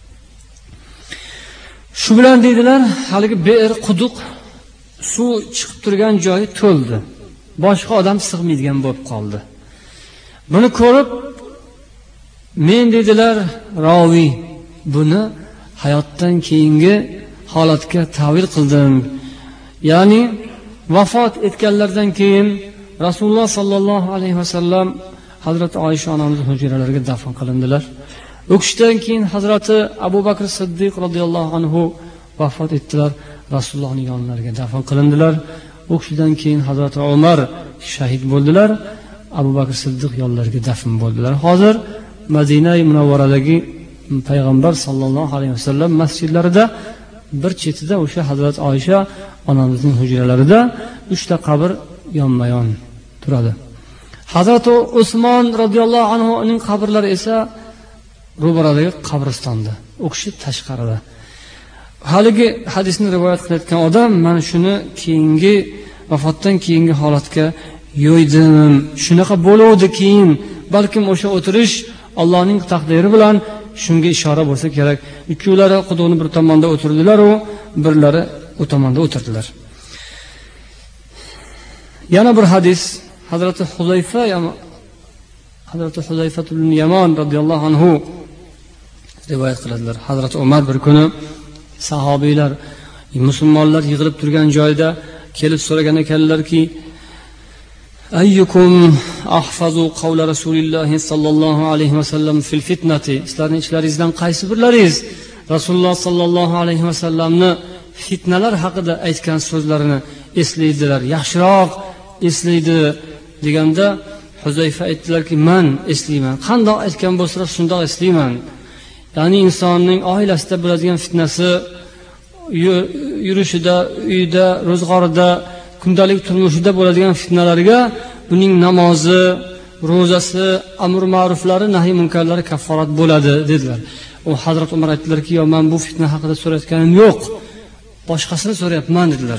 Shu bilan dedilar, haligi be'r quduq suv chiqib turgan joyi to'ldi. Boshqa odam sig'maydigan bo'lib qoldi. Buni ko'rib men dedilar, ravi, buni hayotdan keyingi holatga ta'vil qildim. Ya'ni vafot etganlardan keyin Rasululloh sallallohu alayhi vasallam Hazrat Oysha onamizning hujralariga dafn qilindilar. U kishidan keyin Hazrati Abu Bakr Siddiq radhiyallohu anhu vafot etdilar. Rasulullohning yonlariga dafn qilindilar. U kishidan keyin Hazrati Umar shahid bo'ldilar. Abu Bakr Siddiq yonlariga dafn bo'ldilar. Hozir Madina-i Munavvaradagi payg'ambar sallallohu alayhi vasallam masjidlarida bir chetida o'sha Hazrat Oysha onamizning hujralarida 3 ta qabr yonma-yon turadi. Hazrat Usmon radhiyallohu anhu uning qabrlari esa ro'baradagi qabristonda, u kishi tashqarida. Haligi hadisni rivoyat qilayotgan odam mana shuni keyingi vafotdan keyingi holatga yo'ydim. Shunaqa bo'luvdi keyin, balkim o'sha o'tirish Allohning taqdiri bilan shunga ishora bo'lsa kerak. Ikkovlari quduqni bir tomonda o'tirdilar u, birlari u tomonda o'tirdilar. Yana bir hadis Hazrati Huzayfa ibn Yaman radhiyallohu anhu rivoyat qiladilar. Hazrati Umar bir kuni sahobiylar musulmonlar yig'ilib turgan joyda kelib so'ragan ekanlarki, ayyukum ahfazu qawla Rasulillohi sallallohu alayhi vasallam fil fitnati. Sizlarning ichlaringizdan qaysi birlaringiz Rasululloh sallallohu alayhi vasallamni fitnalar haqida aytgan so'zlarini eslaydilar, yaxshiroq eslaydi deganda Huzayfa aytdilarki, men eslayman. Qandoq aytgan bo'lsa shundoq eslayman. Ya'ni insonning oilasida bo'ladigan fitnasi, yurishida, uyida, ro'zg'orida, kundalik turmushida bo'ladigan fitnalarga uning namozi, ro'zasi, amr ma'ruflari, nahiy munkarlari kafforat bo'ladi dedilar. U Hazrat Umar aytdilarki, "Yo, men bu fitna haqida so'rayotganim yo'q. Boshqasini so'rayapman" dedilar.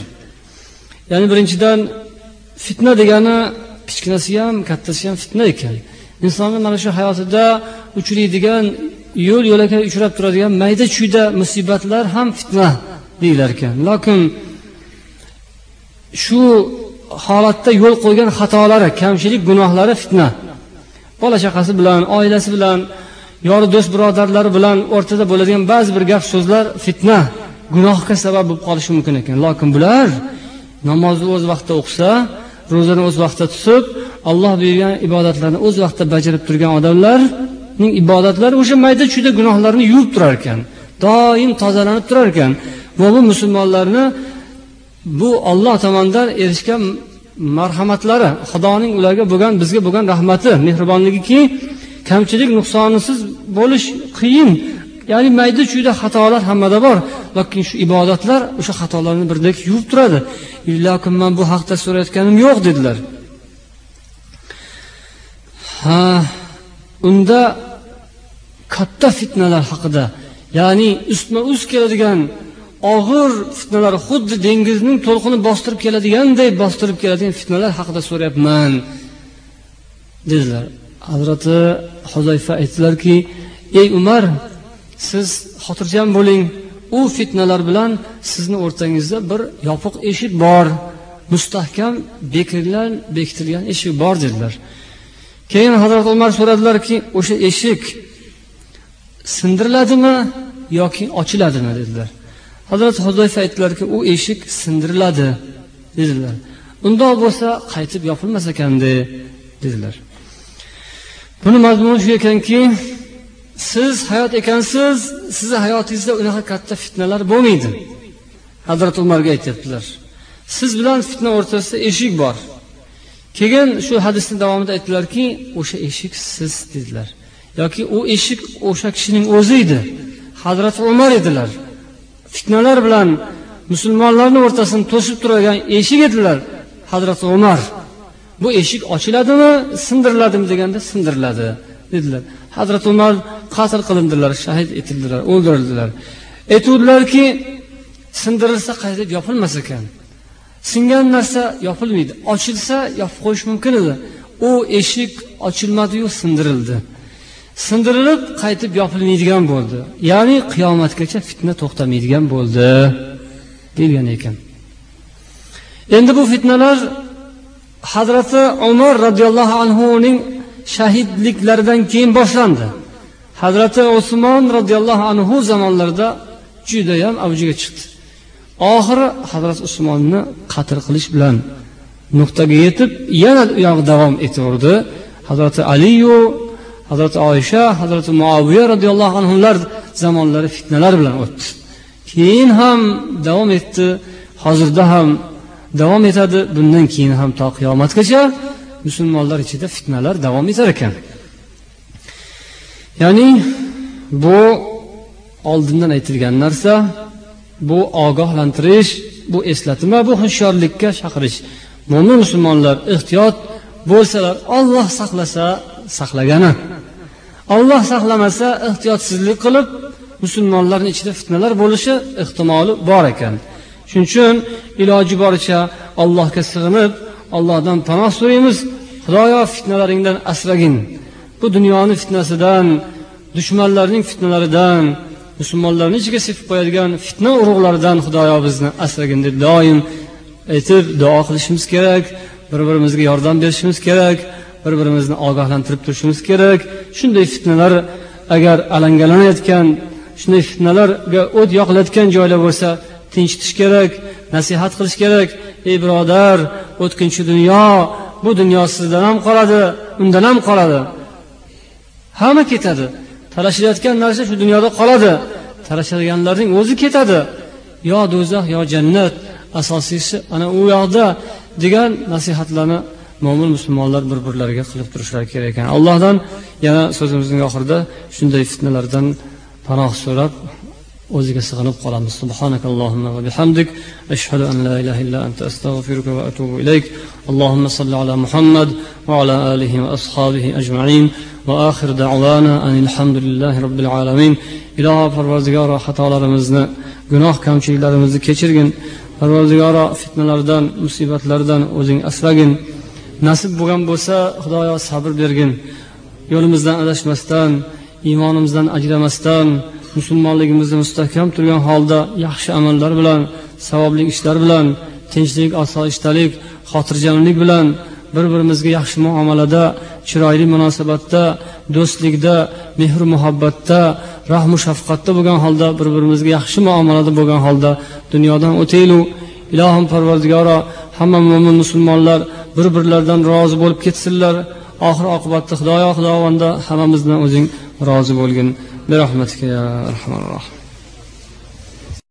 Ya'ni birinchidan fitna degani kichkinasi ham, kattasi ham fitna ekan. insonni mana shu hayotida uchraydigan yo'l yo'lakay uchrab turadigan mayda chuyda musibatlar ham fitna deyilar ekan. Lekin shu holatda yo'l qo'ygan xatolari, kamchilik, gunohlari fitna. Bola chaqasi bilan, oilasi bilan, yori do'st birodarlari bilan o'rtada bo'ladigan ba'zi bir gap so'zlar fitna, gunohga sabab bo'lib qolishi mumkin ekan. Lekin bular namozni o'z vaqtida o'qisa, ro'zani o'z vaqtida tutib, Alloh buyurgan ibodatlarni o'z vaqtida bajarib turgan odamlarning ibodatlari o'sha mayda chuyda gunohlarni yuvib turar ekan. Doim tozalanib turar ekan. Va bu musulmonlarni bu Alloh tomonidan erishgan marhamatlari, Xudoning ularga bo'lgan, bizga bo'lgan rahmati, mehribonligiki, kamchilik, nuqsonisiz bo'lish qiyin. Ya'ni mayda chuyda xatolar hammada bor, lekin shu ibodatlar o'sha xatolarni birdek yuvib turadi. Lekin men bu haqda so'rayotganim yo'q dedilar. Unda katta fitnalar haqida, ya'ni ustma-ust keladigan og'ir fitnalar, xuddi dengizning to'lqini bostirib keladiganday bostirib keladigan fitnalar haqida so'rayapman dedilar. Hazrati Huzayfa aytdilarki, ey Umar, siz xotirjam bo'ling, u fitnalar bilan sizni o'rtangizda bir yopiq eshik bor, mustahkam bekitilgan eshik bor dedilar. Keyin Hazrat Umar so'radilarki, o'sha eshik sindiriladimi yoki ochiladimi dedilar. Hazrat Huzayfa aytdilarki, u eshik sindiriladi dedilar. Undoq bo'lsa qaytib yopilmas ekanda dedilar. Buni mazmuni shu ekanki, siz hayot ekansiz, sizni hayotingizda unaqa katta fitnalar bo'lmaydi. Hazrat Umarga aytibdilar. Siz bilan fitna o'rtasida eshik bor. Keyin shu hadisning davomida aytdilarki, o'sha eshik siz dedilar. Yoki u eshik o'sha kishining o'zi edi. Hazrat Umar edilar. Fitnalar bilan musulmonlarning o'rtasini to'sib turgan eshik edilar Hazrat Umar. Bu eshik ochiladimi, sindiriladimi deganda sindiriladi dedilar. Hazrat Umar qatl qilindilar, shahid etildilar, o'ldirildilar. Aytdilarki, sindirilsa qaytib yopilmas ekan. Singan narsa yopilmaydi. Ochilsa yopib qo'yish mumkin edi. U eshik ochilmadi-yu, sindirildi. Sindirilib qaytib yopilmaydigan bo'ldi. Ya'ni qiyomatgacha fitna to'xtamaydigan bo'ldi degan ekan. Endi bu fitnalar Hazrati Umar radhiyallohu anhu ning shahidliklaridan keyin boshlandi. Hazrati Usmon radhiyallohu anhu zamonlarida juda ham avjiga chiqdi. Oxiri Hazrat Usmonni qatl qilish bilan nuqtaga yetib, yana u yoq davom etaverdi. Hazrati Ali, Hazrati Oysha, Hazrati Muaviya radhiyallohu anhular zamonlari fitnalar bilan o'tdi. Keyin ham davom etdi, hozirda ham davom etadi, bundan keyin ham to qiyomatgacha musulmonlar ichida fitnalar davom etar ekan. Ya'ni bu oldindan aytilgan narsa, bu ogohlantirish, bu eslatma, bu hushyorlikka chaqirish. Mo'min musulmonlar ehtiyot bo'lsalar, Alloh saqlasa saqlagani. Alloh saqlamasa ehtiyotsizlik qilib musulmonlarning ichida fitnalar bo'lishi ehtimoli bor ekan. Shuning uchun iloji boricha Allohga sig'inib, Allohdan panoh so'raymiz. Xudoyo fitnalaringdan asragin. Bu dunyoning fitnasidan, dushmanlarning fitnalaridan, musulmonlarning ichiga sepib qo'yadigan fitna urug'laridan Xudoyo bizni asragin deb doim aytib duo qilishimiz kerak, bir-birimizga yordam berishimiz kerak, bir-birimizni ogohlantirib turishimiz kerak. Shunday fitnalar agar alangalanayotgan, shunday fitnalarga o't yoqilayotgan joylar bo'lsa, tinchitish kerak, nasihat qilish kerak. Ey birodar, o'tkinchi dunyo, bu dunyo sizdan ham qoladi, undan ham qoladi. Hamma ketadi. Talashilayotgan narsa shu dunyoda qoladi. Talashadiganlarning o'zi ketadi. Yo do'zax, yo jannat. Asosiysi ana u yoqda degan nasihatlarni mo'min musulmonlar bir-birlariga qilib turishlari kerak ekan. Allohdan yana so'zimizning oxirida shunday fitnalardan panoh so'rab o'ziga sig'inib qolamiz. Subhanakallohumma va bihamdik, ashhadu an la ilaha illa anta astaghfiruka va atubu ilayk. Allohumma salli ala Muhammad va ala alihi va ashabihi ajma'in. Va oxir da'wana alhamdulillahi robbil alamin. Iloho Parvardigoro xatolarimizni, gunoh kamchiliklarimizni kechirgin. Parvardigoro fitnalardan, musibatlardan o'zing asragin. Nasib bo'lgan bo'lsa, Xudoyo sabr bergin. yo'limizdan adashmasdan, iymonimizdan ajramasdan, musulmonligimizni mustahkam turgan holda yaxshi amallar bilan, savobli ishlar bilan, tinchlik, osoyishtalik, xotirjamlik bilan bir-birimizga yaxshi muomalada, chiroyli munosabatda, do'stlikda, mehr muhabbatda, rahmu shafqatda bo'lgan holda, bir-birimizga yaxshi muomalada bo'lgan holda dunyodan o'taylik. Ilohim Parvardigoro, hamma mo'min musulmonlar bir-birlaridan rozi bo'lib ketsinlar. Oxir oqibatda Xudoyo xudovanda hammamizdan o'zing rozi bo'lgin. Bi rahmatika ya arhamar rohim.